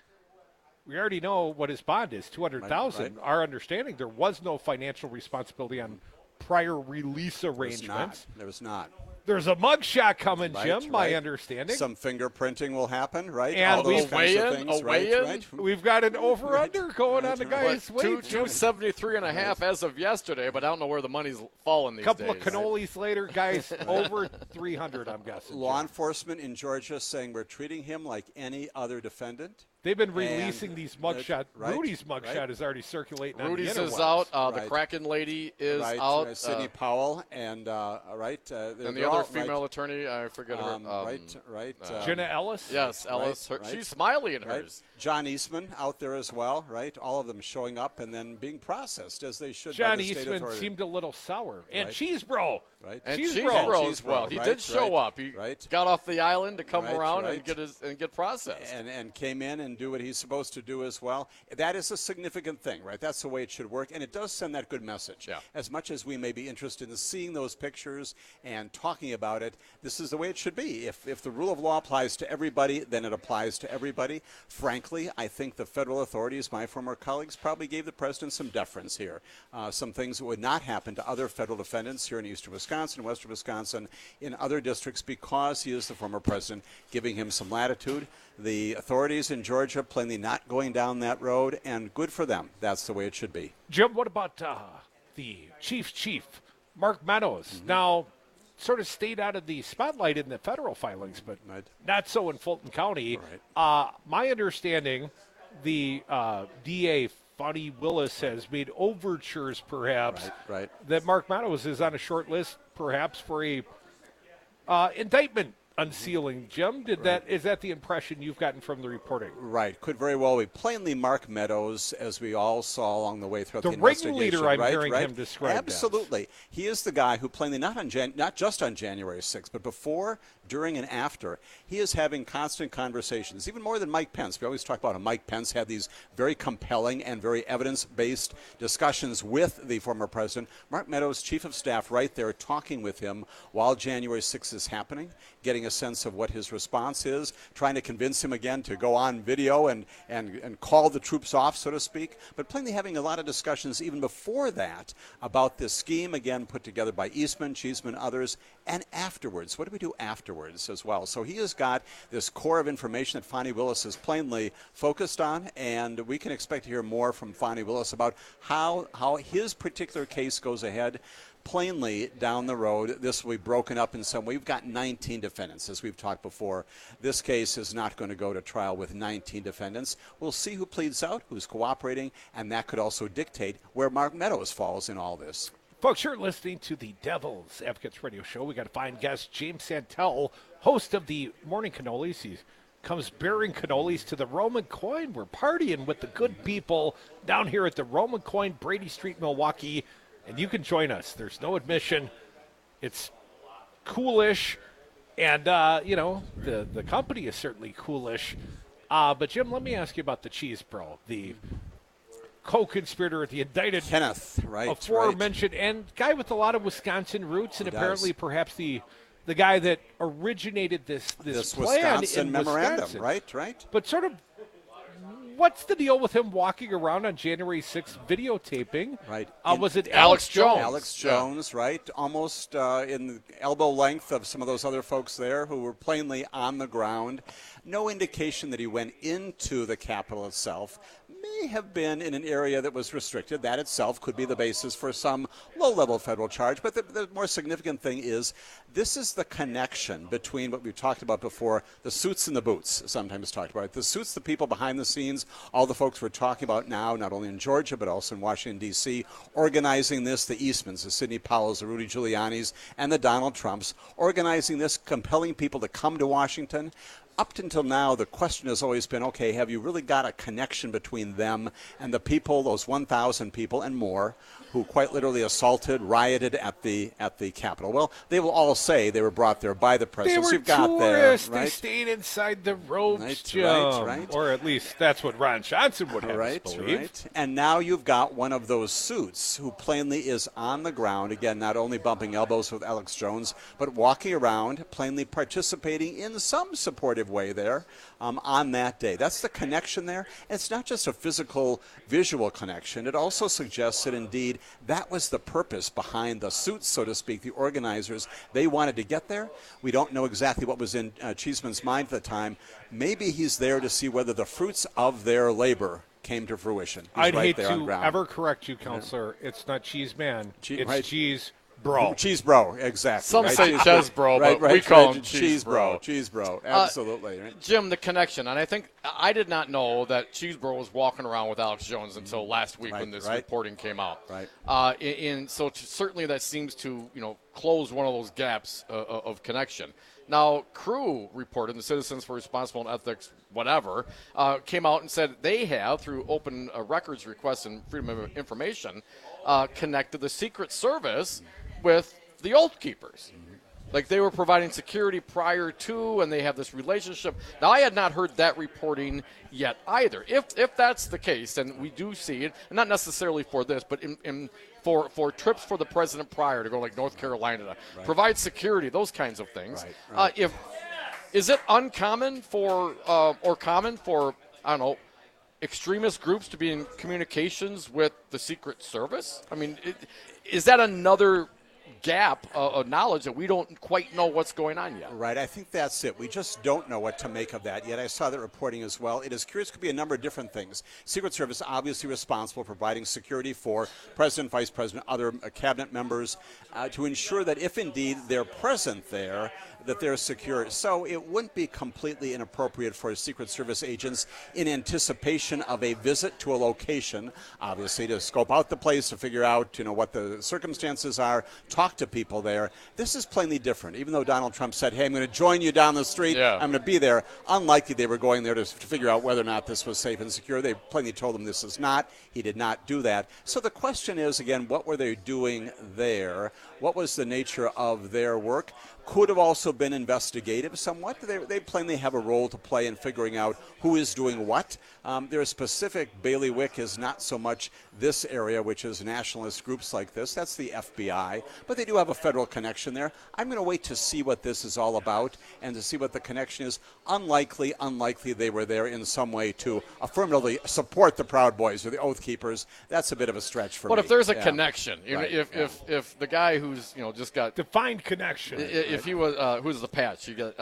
we already know what his bond is, two hundred thousand. Right, right. Our understanding, there was no financial responsibility on prior release There was not. arrangements. There was not. There's a mugshot coming, Right, Jim. My right. understanding. Some fingerprinting will happen, right? And All those we- kinds A of weigh-in? things, A right, weigh-in? right. We've got an over-under going on the guy's What, two, weight. two seventy-three and a half as of yesterday, but I don't know where the money's falling these couple days. of cannolis later, guys, over three hundred, I'm guessing. Law Jim. enforcement in Georgia saying we're treating him like any other defendant. They've been releasing And, these uh, mugshot. right, Rudy's mugshot right. is already circulating Rudy's on the is interwebs. out. Uh, the Right. Kraken lady is right, out. uh, Sidney uh, Powell and uh, right, uh, they're- and the they're other all- female right, attorney, I forget her. um, Um, right, right. uh, um, Jenna Ellis? Yes, Right, Ellis. Her, right. She's smiley in right. hers. John Eastman out there as well, right? All of them showing up and then being processed as they should by John the state Eastman authority. seemed a little sour. And Right. Cheese Bro. Right. And Cheese Cheese Bro. Bro Cheese as well. Bro, He right, did show right, up. He right. got off the island to come Right, around right. and get his and get processed. and, and came in and do what he's supposed to do as well. That is a significant thing, right? That's the way it should work, and it does send that good message. Yeah. As much as we may be interested in seeing those pictures and talking about it, this is the way it should be. If, if the rule of law applies to everybody, then it applies to everybody. Frankly, I think the federal authorities, my former colleagues, probably gave the president some deference here. Uh, some things that would not happen to other federal defendants here in eastern Wisconsin, western Wisconsin, in other districts because he is the former president, giving him some latitude. The authorities in Georgia plainly not going down that road, and good for them. That's the way it should be. Jim, what about uh, the chief chief, Mark Meadows? Mm-hmm. Now, sort of stayed out of the spotlight in the federal filings, but Right. not so in Fulton County. Right. Uh, my understanding, the uh, D A, Fonnie Willis, has made overtures, perhaps, Right, right. that Mark Meadows is on a short list, perhaps, for a uh, indictment unsealing. Jim, did that is that the impression you've gotten from the reporting? Right, could very well be. Plainly, Mark Meadows, as we all saw along the way throughout The the, investigation. ringleader, I'm right, hearing right? him described as. Absolutely, he is the guy who plainly not on Jan- not just on January sixth, but before, during, and after, he is having constant conversations, even more than Mike Pence. We always talk about how Mike Pence had these very compelling and very evidence-based discussions with the former president. Mark Meadows, chief of staff, right there, talking with him while January sixth is happening, getting a sense of what his response is, trying to convince him again to go on video and, and, and call the troops off, so to speak, but plainly having a lot of discussions even before that about this scheme, again, put together by Eastman, Cheeseman, others, and afterwards. What do we do afterwards as well? So he has got this core of information that Fonnie Willis is plainly focused on, and we can expect to hear more from Fonnie Willis about how, how his particular case goes ahead. Plainly, down the road, this will be broken up in some way. We've got nineteen defendants, as we've talked before. This case is not going to go to trial with nineteen defendants. We'll see who pleads out, who's cooperating, and that could also dictate where Mark Meadows falls in all this. Folks, you're listening to the Devil's Advocates Radio Show. We got a fine guest, James Santel, host of the Morning Cannolis. He comes bearing cannolis to the Roman Coin. We're partying with the good people down here at the Roman Coin, Brady Street, Milwaukee, and you can join us. There's no admission. It's coolish, and, uh, you know, the, the company is certainly coolish. Uh, but, Jim, let me ask you about the Cheese Bro, the co-conspirator, the indicted Kenneth, right? aforementioned, right. and guy with a lot of Wisconsin roots, and He apparently does. perhaps the the guy that originated this this, This plan Wisconsin in memorandum, Wisconsin. right? Right. But sort of, what's the deal with him walking around on January sixth videotaping? Right. Uh, In- was it Alex Jones? Alex Jones, right? Almost uh, in the elbow length of some of those other folks there who were plainly on the ground. No indication that he went into the Capitol itself. May have been in an area that was restricted. That itself could be the basis for some low-level federal charge. But the, the more significant thing is this is the connection between what we've talked about before, the suits and the boots, sometimes talked about. The suits, the people behind the scenes, all the folks we're talking about now, not only in Georgia but also in Washington, D C, organizing this, the Eastmans, the Sidney Powells, the Rudy Giulianis, and the Donald Trumps, organizing this, compelling people to come to Washington. Up until now, the question has always been, okay, have you really got a connection between them and the people, those one thousand people and more, who quite literally assaulted, rioted at the at the Capitol? Well, they will all say they were brought there by the They president. were So you've got tourists. there, right? They stayed inside the ropes, Right, Jim. right, right. Or at least that's what Ron Johnson would have Right, us believe. right. And now you've got one of those suits who plainly is on the ground, again, not only bumping elbows with Alex Jones, but walking around, plainly participating in some supportive way there um, on that day. That's the connection there. And it's not just a physical, visual connection. It also suggests that, indeed, that was the purpose behind the suits, so to speak, the organizers. They wanted to get there. We don't know exactly what was in uh, Cheeseman's mind at the time. Maybe he's there to see whether the fruits of their labor came to fruition. He's I'd right hate there on to ground. ever correct you, Counselor. It's not Cheese Man. Che- it's right. Cheese Bro. Cheese Bro, exactly. Some right? say Cheese Ches Bro, right, but right, we call right. him Cheese, Cheese Bro. Bro. Cheese Bro, Uh, absolutely. right? Jim, the connection, and I think I did not know that Cheese Bro was walking around with Alex Jones until last week Right, when this right. reporting came out. Right. Uh, in, in so t- certainly that seems to you know close one of those gaps uh, of connection. Now, Crew reported, the Citizens for Responsible and Ethics, whatever, uh, came out and said they have, through open uh, records requests and freedom of information, uh, connected the Secret Service with the Oath Keepers. Like they were providing security prior to, and they have this relationship. Now, I had not heard that reporting yet either. If if that's the case, and we do see it, and not necessarily for this, but in, in for for trips for the president prior to go like North Carolina to Right. provide security, those kinds of things. Right, right. Uh, if is it uncommon for uh, or common for I don't know extremist groups to be in communications with the Secret Service? I mean, it, is that another gap uh, of knowledge that we don't quite know what's going on yet? Right, I think that's it. We just don't know what to make of that yet. I saw that reporting as well. It is curious. It could be a number of different things. Secret Service obviously responsible for providing security for President, Vice President, other uh, cabinet members uh, to ensure that if indeed they're present there, that they're secure. So it wouldn't be completely inappropriate for Secret Service agents in anticipation of a visit to a location, obviously to scope out the place, to figure out, you know, what the circumstances are, talk to people there. This is plainly different. Even though Donald Trump said, hey, I'm going to join you down the street, Yeah. I'm going to be there, unlikely they were going there to, to figure out whether or not this was safe and secure. They plainly told him this is not. He did not do that. So the question is, again, what were they doing there? What was the nature of their work? Could have also been investigative somewhat. They, they plainly have a role to play in figuring out who is doing what. Um, their specific bailiwick is not so much this area, which is nationalist groups like this. That's the F B I. But they do have a federal connection there. I'm going to wait to see what this is all about and to see what the connection is. Unlikely, unlikely they were there in some way to affirmatively support the Proud Boys or the Oath Keepers. That's a bit of a stretch for But me. if there's a Yeah. connection, you know, Right, if, yeah. if if the guy who's you know just got defined connection, if he was uh, who's the patch, you got uh,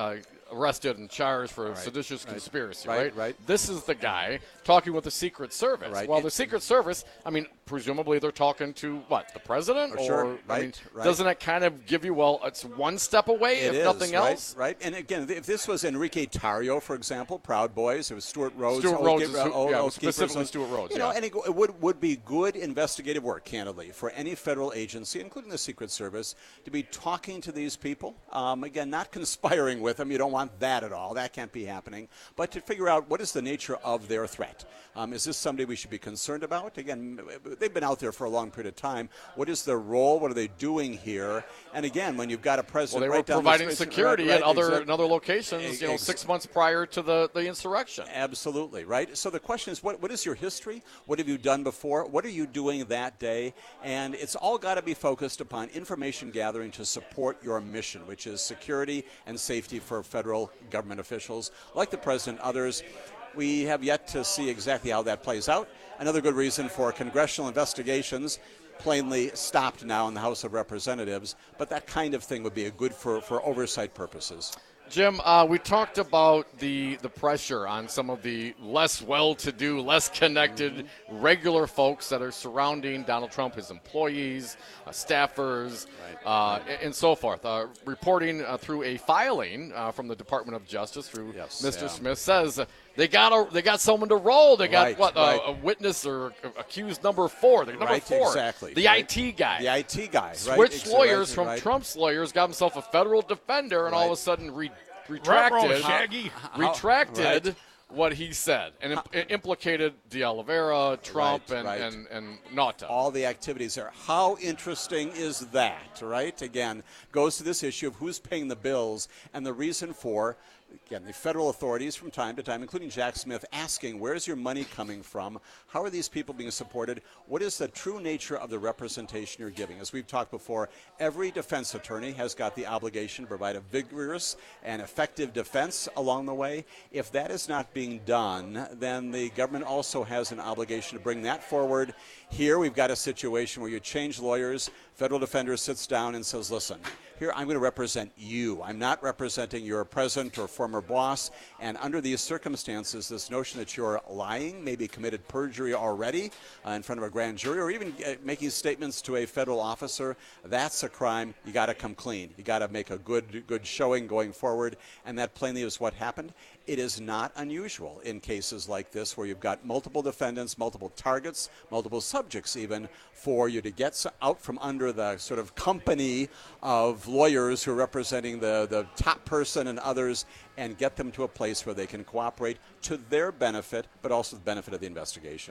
arrested and charged for right. seditious right. conspiracy, right? right? Right. This is the guy talking with the Secret Service. Right. Well, It, the Secret Service, I mean, presumably they're talking to, what, the president? Or sure. Or, right. I mean, right. doesn't that kind of give you, well, it's one step away, it if is, nothing right, else? Right. And again, if this was Enrique Tarrio, for example, Proud Boys, it was Stuart Rhodes. Stuart Rhodes, Oath, is uh, who, yeah, Oath specifically Keepers, Stuart Rhodes, You yeah. know, and it, it would, would be good investigative work, candidly, for any federal agency, including the Secret Service, to be talking to these people. Um, again, not conspiring with them. You don't want that at all. That can't be happening. But to figure out what is the nature of their threat. Um, is this somebody we should be concerned about? Again, they've been out there for a long period of time. What is their role? What are they doing here? And again, when you've got a president Well, they right were down providing the street, security right, right, at other exactly. in other locations, you know, Ex- six months prior to the, the insurrection. Absolutely, right? So the question is, what, what is your history? What have you done before? What are you doing that day? And it's all got to be focused upon information gathering to support your mission, which is security and safety for federal government officials, like the president, others. We have yet to see exactly how that plays out. Another good reason for congressional investigations plainly stopped now in the House of Representatives, but that kind of thing would be a good for, for oversight purposes. Jim, uh, we talked about the, the pressure on some of the less well-to-do, less connected, mm-hmm. regular folks that are surrounding Donald Trump, his employees, uh, staffers, right. uh, right. and so forth. Uh, reporting uh, through a filing uh, from the Department of Justice through yes, Mister Yeah. Smith says uh, they got a, they got someone to roll. They got right, what right. Uh, a witness or accused number four. They're number right, four. Exactly. The right. I T guy. The I T guy. Switched right. lawyers right. from right. Trump's lawyers, got himself a federal defender, and right. all of a sudden re- retracted. Shaggy. retracted right. what he said and imp- implicated De Oliveira, Trump, right, and, right. and and Nauta. All the activities there. How interesting is that, right? Again, goes to this issue of who's paying the bills and the reason for, again, the federal authorities from time to time, including Jack Smith, asking, where's your money coming from? How are these people being supported? What is the true nature of the representation you're giving? As we've talked before, every defense attorney has got the obligation to provide a vigorous and effective defense along the way. If that is not being done, then the government also has an obligation to bring that forward. Here we've got a situation where you change lawyers, federal defender sits down and says, listen, here I'm going to represent you. I'm not representing your present or former boss. And under these circumstances, this notion that you're lying, maybe committed perjury already uh, in front of a grand jury, or even uh, making statements to a federal officer, that's a crime. You got to come clean. You got to make a good, good showing going forward. And that plainly is what happened. It is not unusual in cases like this where you've got multiple defendants, multiple targets, multiple subjects even, for you to get out from under the sort of company of lawyers who are representing the, the top person and others and get them to a place where they can cooperate to their benefit, but also the benefit of the investigation.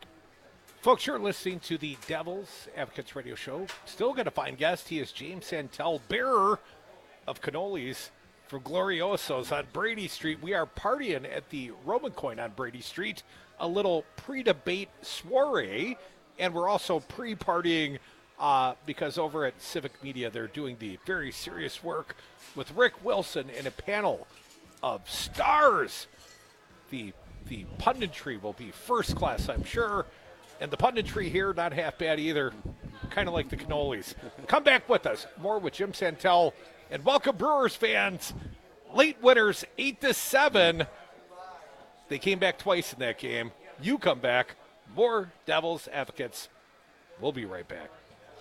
Folks, you're listening to the Devil's Advocates Radio Show. Still going to find guest. He is James Santel, bearer of cannolis from Glorioso's on Brady Street. We are partying at the Roman Coin on Brady Street, a little pre-debate soiree, and we're also pre-partying uh, because over at Civic Media they're doing the very serious work with Rick Wilson and a panel of stars. The the punditry will be first class, I'm sure, and the punditry here not half bad either, kind of like the cannolis. Come back with us. More with Jim Santel. And welcome, Brewers fans. Late winners, eight to seven. They came back twice in that game. You come back. More Devil's Advocates. We'll be right back.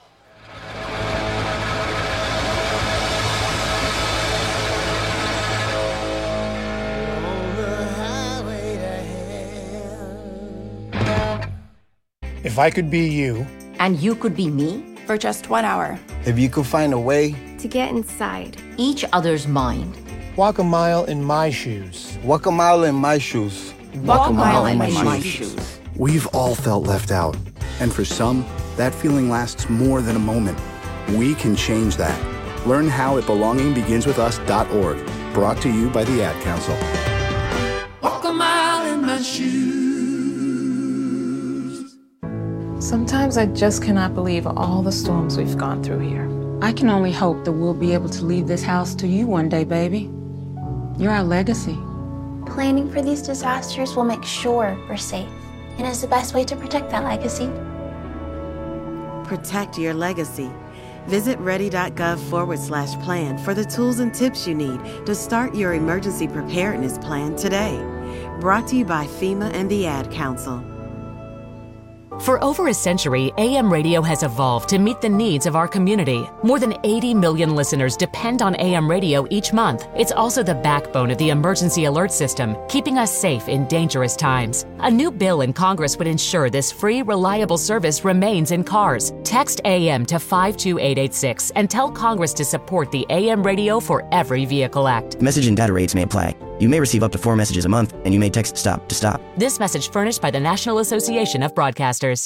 If I could be you. And you could be me? For just one hour. If you could find a way to get inside each other's mind. Walk a mile in my shoes. Walk a mile in my shoes. Walk, Walk a mile, mile in, in my, my shoes. shoes. We've all felt left out. And for some, that feeling lasts more than a moment. We can change that. Learn how at belonging begins with us dot org. Brought to you by the Ad Council. Walk a mile in my shoes. Sometimes I just cannot believe all the storms we've gone through here. I can only hope that we'll be able to leave this house to you one day, baby. You're our legacy. Planning for these disasters will make sure we're safe, and is the best way to protect that legacy. Protect your legacy. Visit ready.gov forward slash plan for the tools and tips you need to start your emergency preparedness plan today. Brought to you by FEMA and the Ad Council. For over a century, A M radio has evolved to meet the needs of our community. More than eighty million listeners depend on A M radio each month. It's also the backbone of the emergency alert system, keeping us safe in dangerous times. A new bill in Congress would ensure this free, reliable service remains in cars. Text A M to five two eight eight six and tell Congress to support the A M Radio for Every Vehicle Act. Message and data rates may apply. You may receive up to four messages a month, and you may text STOP to stop. This message furnished by the National Association of Broadcasters.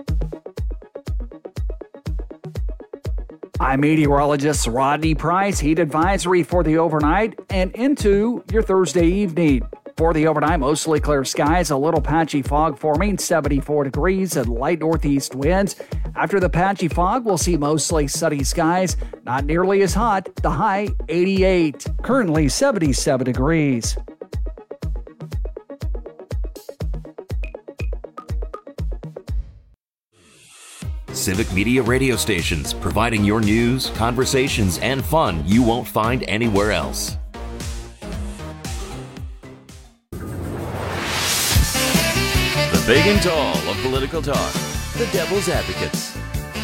I'm meteorologist Rodney Price. Heat advisory for the overnight and into your Thursday evening. For the overnight, mostly clear skies, a little patchy fog forming, seventy-four degrees and light northeast winds. After the patchy fog, we'll see mostly sunny skies, not nearly as hot, the high eighty-eight. Currently seventy-seven degrees. Civic Media radio stations, providing your news, conversations, and fun you won't find anywhere else. The big and tall of political talk, the Devil's Advocates.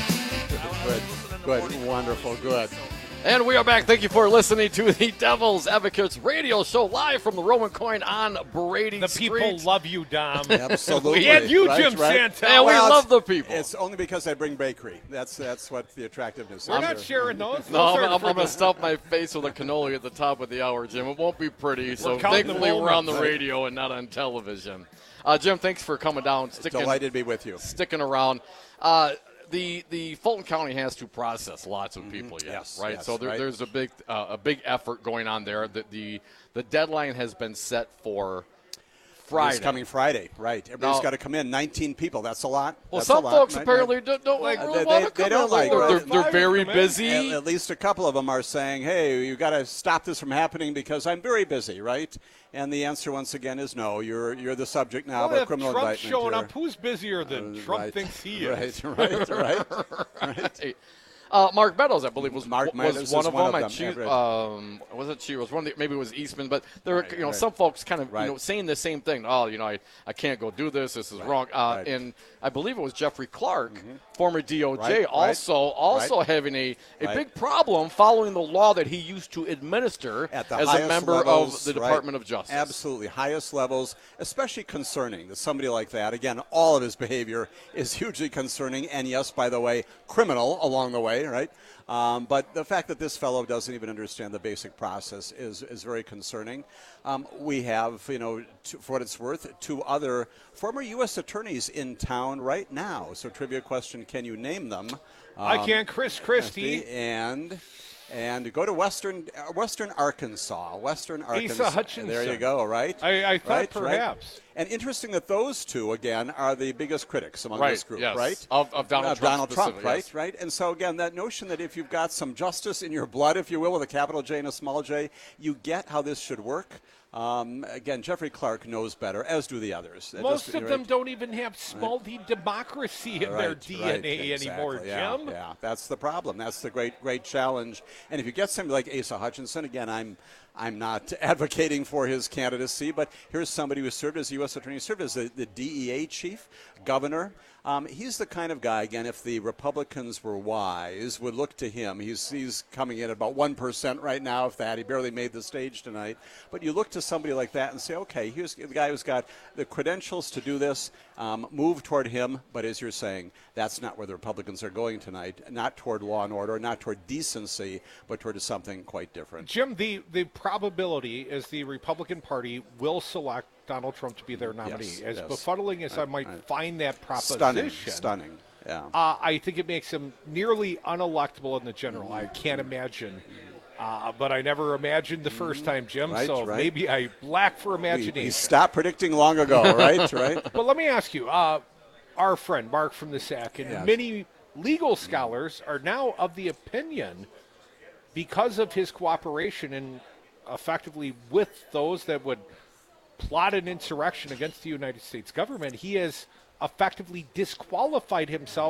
Good, good, wonderful, good. And we are back. Thank you for listening to the Devil's Advocates radio show live from the Roman Coin on Brady the Street. The people love you, Dom. Absolutely. And you, right, Jim right? And Santel. we well, love the people. It's only because I bring bakery. That's that's what the attractiveness We're is. not Here. sharing those. No, those I'm, I'm going to the... stuff my face with a cannoli at the top of the hour, Jim. It won't be pretty. So counting thankfully the we're on the moments. radio and not on television. Uh, Jim, thanks for coming down. Sticking, Delighted to be with you. Sticking around. Uh, The the Fulton County has to process lots of people Mm-hmm. yet, yes, right? yes, so there, right. there's a big uh, a big effort going on there. The, the the deadline has been set for Friday. It's coming Friday, right? Everybody's Now- got to come in. nineteen people. That's a lot. Well, That's some a lot, folks right? apparently don't, don't Like, really they, want they, to come they don't in. like. They're, right? they're, they're very busy. At, at least a couple of them are saying, "Hey, you got to stop this from happening because I'm very busy," right? And the answer once again is no. You're you're the subject now Well, of a if criminal Trump's indictment. showing here. up, who's busier than Uh, Trump right. thinks he is? Right, right, right. right. Uh, Mark Meadows, I believe, was Mark was Meadows one is of one them. of I them, choose, Everett. um, wasn't she? Was one of the, maybe it was Eastman, but there were Right, you know right. some folks kind of Right. you know saying the same thing. Oh, you know, I, I can't go do this. This is wrong. Uh, right. And I believe it was Jeffrey Clark, former D O J, Right, right. also also Right. having a, a Right. big problem following the law that he used to administer At the as a highest member levels, of the right. Department of Justice. Absolutely. Highest levels, especially concerning that somebody like that, again, all of his behavior is hugely concerning and, yes, by the way, criminal along the way, right? Um, but the fact that this fellow doesn't even understand the basic process is, is very concerning. Um, we have, you know, t- for what it's worth, two other former U S attorneys in town right now. So trivia question, can you name them? I Um, can, Chris Christie. And... And go to Western uh, Western Arkansas. Western Arkansas. Asa Hutchinson. There you go, right? I, I thought right, perhaps. Right. And interesting that those two, again, are the biggest critics among Right, this group, yes. right? Of- of Donald Trump Donald Trump, specifically, right? yes. Right? And so, again, that notion that if you've got some justice in your blood, if you will, with a capital J and a small j, you get how this should work. Um, again, Jeffrey Clark knows better, as do the others. Most Just- of right? them don't even have small d democracy in their Right, D right, N A exactly. anymore, yeah, Jim. Yeah, that's the problem. That's the great, great challenge. And if you get somebody like Asa Hutchinson, again, I'm, I'm not advocating for his candidacy, but here's somebody who served as U S attorney, served as the, the D E A chief, governor. Um, he's the kind of guy, again, if the Republicans were wise, would look to him. He's, he's coming in at about one percent right now, if that. He barely made the stage tonight. But you look to somebody like that and say, okay, here's the guy who's got the credentials to do this, um, move toward him. But as you're saying, that's not where the Republicans are going tonight, not toward law and order, not toward decency, but toward something quite different. Jim, the, the probability is the Republican Party will select Donald Trump to be their nominee. Yes, as yes. befuddling as I, I- might I- find that proposition, Stunning, stunning, yeah. Uh, I think it makes him nearly unelectable in the general. I can't imagine. Uh, but I never imagined the first time, Jim, Right, so right. maybe I lack for We, imagination. we stopped predicting long ago, right? right. But let me ask you, uh, our friend Mark from the S A C and Yes. many legal scholars are now of the opinion, because of his cooperation and effectively with those that would plot an insurrection against the United States government, he has effectively disqualified himself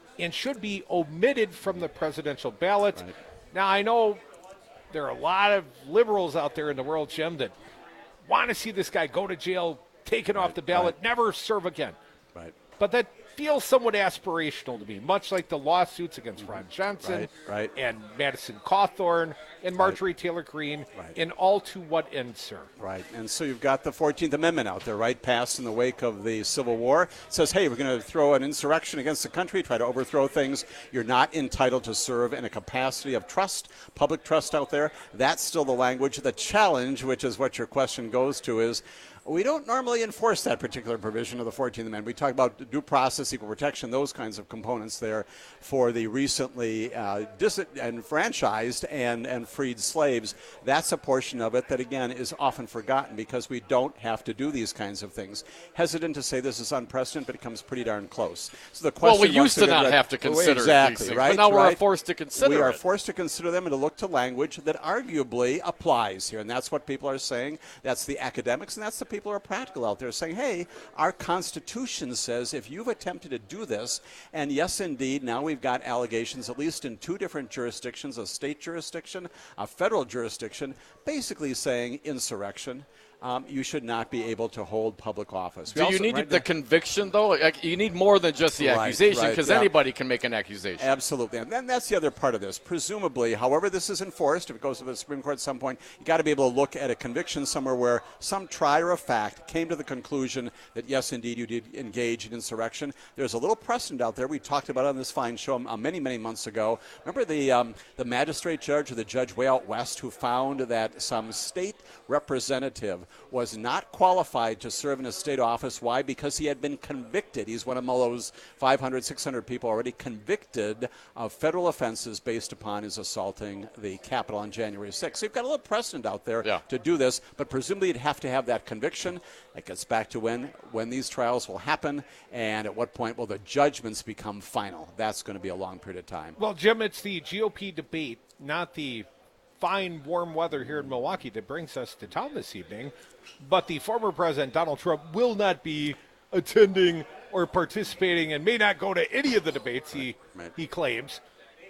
and should be omitted from the presidential ballot. Right. Now, I know there are a lot of liberals out there in the world, Jim, that want to see this guy go to jail, taken right. off the ballot, right. never serve again. Right. But that feels somewhat aspirational to me, much like the lawsuits against Ron Johnson right, right. and Madison Cawthorn and Marjorie right. Taylor Greene, right. and all to what end, sir? Right, and so you've got the fourteenth Amendment out there, right, passed in the wake of the Civil War. It says, hey, we're going to throw an insurrection against the country, try to overthrow things. You're not entitled to serve in a capacity of trust, public trust out there. That's still the language. The challenge, which is what your question goes to, is we don't normally enforce that particular provision of the fourteenth Amendment. We talk about due process, equal protection, those kinds of components there for the recently uh, disenfranchised and, and freed slaves. That's a portion of it that, again, is often forgotten because we don't have to do these kinds of things. Hesitant to say this is unprecedented, but it comes pretty darn close. So the question, well, we used to not read, have to consider exactly, these things, right, but now right. we're forced to consider We are it. forced to consider them and to look to language that arguably applies here, and that's what people are saying. That's the academics, and that's the people who are practical out there saying, hey, our Constitution says if you've attempted to do this, and yes, indeed, now we've got allegations, at least in two different jurisdictions, a state jurisdiction, a federal jurisdiction, basically saying insurrection. Um, you should not be able to hold public office. Do We you also, need right the now, conviction, though? Like, you need more than just the Right, accusation, right, because yeah. anybody can make an accusation. Absolutely. And then that's the other part of this. Presumably, however this is enforced, if it goes to the Supreme Court at some point, you got to be able to look at a conviction somewhere where some trier of fact came to the conclusion that, yes, indeed, you did engage in insurrection. There's a little precedent out there. We talked about it on this fine show uh, many, many months ago. Remember the um, the magistrate judge or the judge way out west who found that some state representative was not qualified to serve in a state office. Why? Because he had been convicted. He's one of those five hundred, six hundred people already convicted of federal offenses based upon his assaulting the Capitol on January sixth. So you've got a little precedent out there yeah. to do this, but presumably you'd have to have that conviction. That gets back to when, when these trials will happen and at what point will the judgments become final. That's going to be a long period of time. Well, Jim, it's the G O P debate, not the fine, warm weather here in Milwaukee that brings us to town this evening. But the former president, Donald Trump, will not be attending or participating and may not go to any of the debates, he, right. he claims.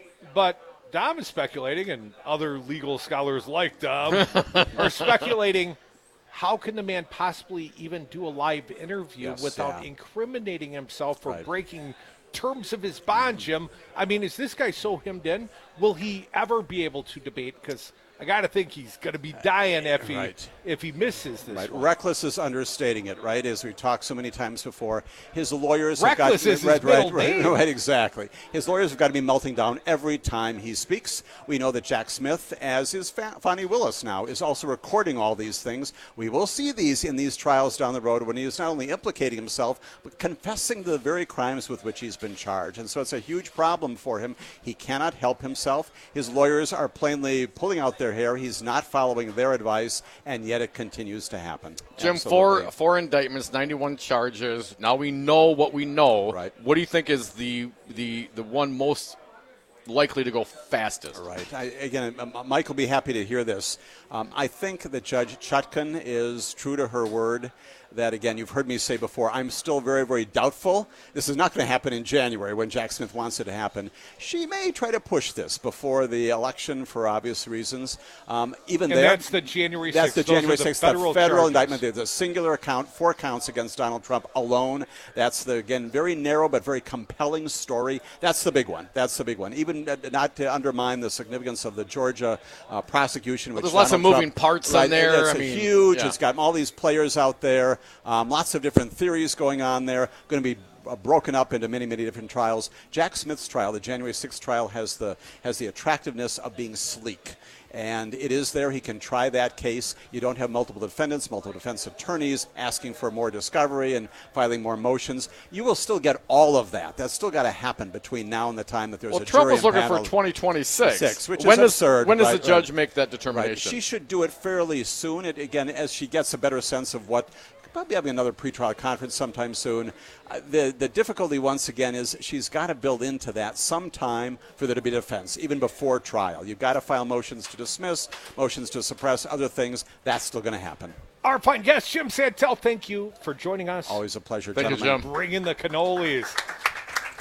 But Dom is speculating, and other legal scholars like Dom are speculating, how can the man possibly even do a live interview yes, without yeah. incriminating himself for right. breaking terms of his bond, Jim? I mean, is this guy so hemmed in? Will he ever be able to debate? Because I got to think he's going to be dying if he right. if he misses this right. one. Reckless is understating it, right? As we talked so many times before, his lawyers Reckless have is got his right, middle right, name. right, right, exactly. His lawyers have got to be melting down every time he speaks. We know that Jack Smith, as is Fa- Fani Willis now, is also recording all these things. We will see these in these trials down the road when he is not only implicating himself but confessing to the very crimes with which he's been charged. And so it's a huge problem for him. He cannot help himself. His lawyers are plainly pulling out their hair. He's not following their advice, and yet it continues to happen. Jim, Absolutely. four four indictments, ninety-one charges. Now we know what we know. Right. What do you think is the the the one most likely to go fastest? Right. I, again, Mike will be happy to hear this. Um, I think that Judge Chutkan is true to her word. That, again, you've heard me say before, I'm still very, very doubtful. This is not going to happen in January when Jack Smith wants it to happen. She may try to push this before the election for obvious reasons. Um, even and there, that's the January sixth. That's the January sixth, the federal, federal charges. indictment. There's a singular count, four counts against Donald Trump alone. That's the, again, very narrow but very compelling story. That's the big one. That's the big one. Even uh, not to undermine the significance of the Georgia uh, prosecution. Well, which there's lots of Donald moving Trump, parts right, on there. It's I mean, huge. yeah. It's got all these players out there. Um, lots of different theories going on there. Going to be uh, broken up into many, many different trials. Jack Smith's trial, the January sixth trial, has the has the attractiveness of being sleek. And it is there. He can try that case. You don't have multiple defendants, multiple defense attorneys asking for more discovery and filing more motions. You will still get all of that. That's still got to happen between now and the time that there's well, a Trump jury was looking panel. for twenty twenty-six, Six, which when is does, absurd. When does right, the judge right. make that Right. determination? She should do it fairly soon. It, again, as she gets a better sense of what. Probably having another pretrial conference sometime soon. Uh, the the difficulty, once again, is she's got to build into that some time for there to be defense, even before trial. You've got to file motions to dismiss, motions to suppress, other things. That's still going to happen. Our fine guest, Jim Santel, thank you for joining us. Always a pleasure, Thank gentlemen. you, Jim. Bring in the cannolis.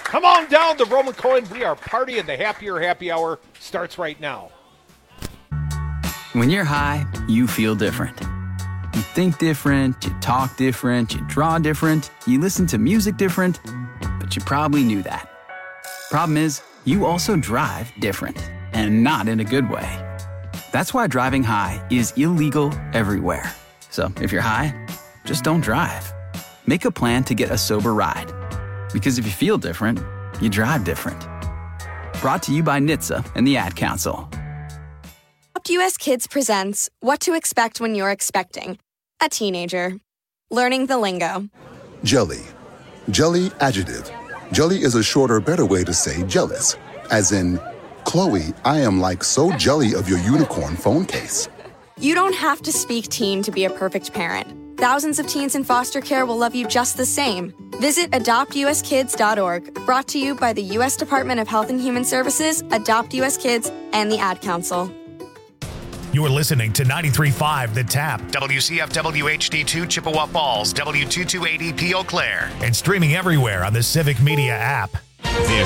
Come on down to Roman Cohen. We are partying. The Happier Happy Hour starts right now. When you're high, you feel different. You think different, you talk different, you draw different, you listen to music different, but you probably knew that. Problem is, you also drive different, and not in a good way. That's why driving high is illegal everywhere. So if you're high, just don't drive. Make a plan to get a sober ride. Because if you feel different, you drive different. Brought to you by N H T S A and the Ad Council. Adopt U S Kids presents What to Expect When You're Expecting a Teenager. Learning the lingo. Jelly. Jelly adjective. Jelly is a shorter, better way to say jealous. As in, Chloe, I am like so jelly of your unicorn phone case. You don't have to speak teen to be a perfect parent. Thousands of teens in foster care will love you just the same. Visit adopt u s kids dot org. Brought to you by the U S Department of Health and Human Services, Adopt U S Kids, and the Ad Council. You're listening to ninety-three point five The Tap, W C F W H D two Chippewa Falls, W two two eight E P Eau Claire, and streaming everywhere on the Civic Media app. This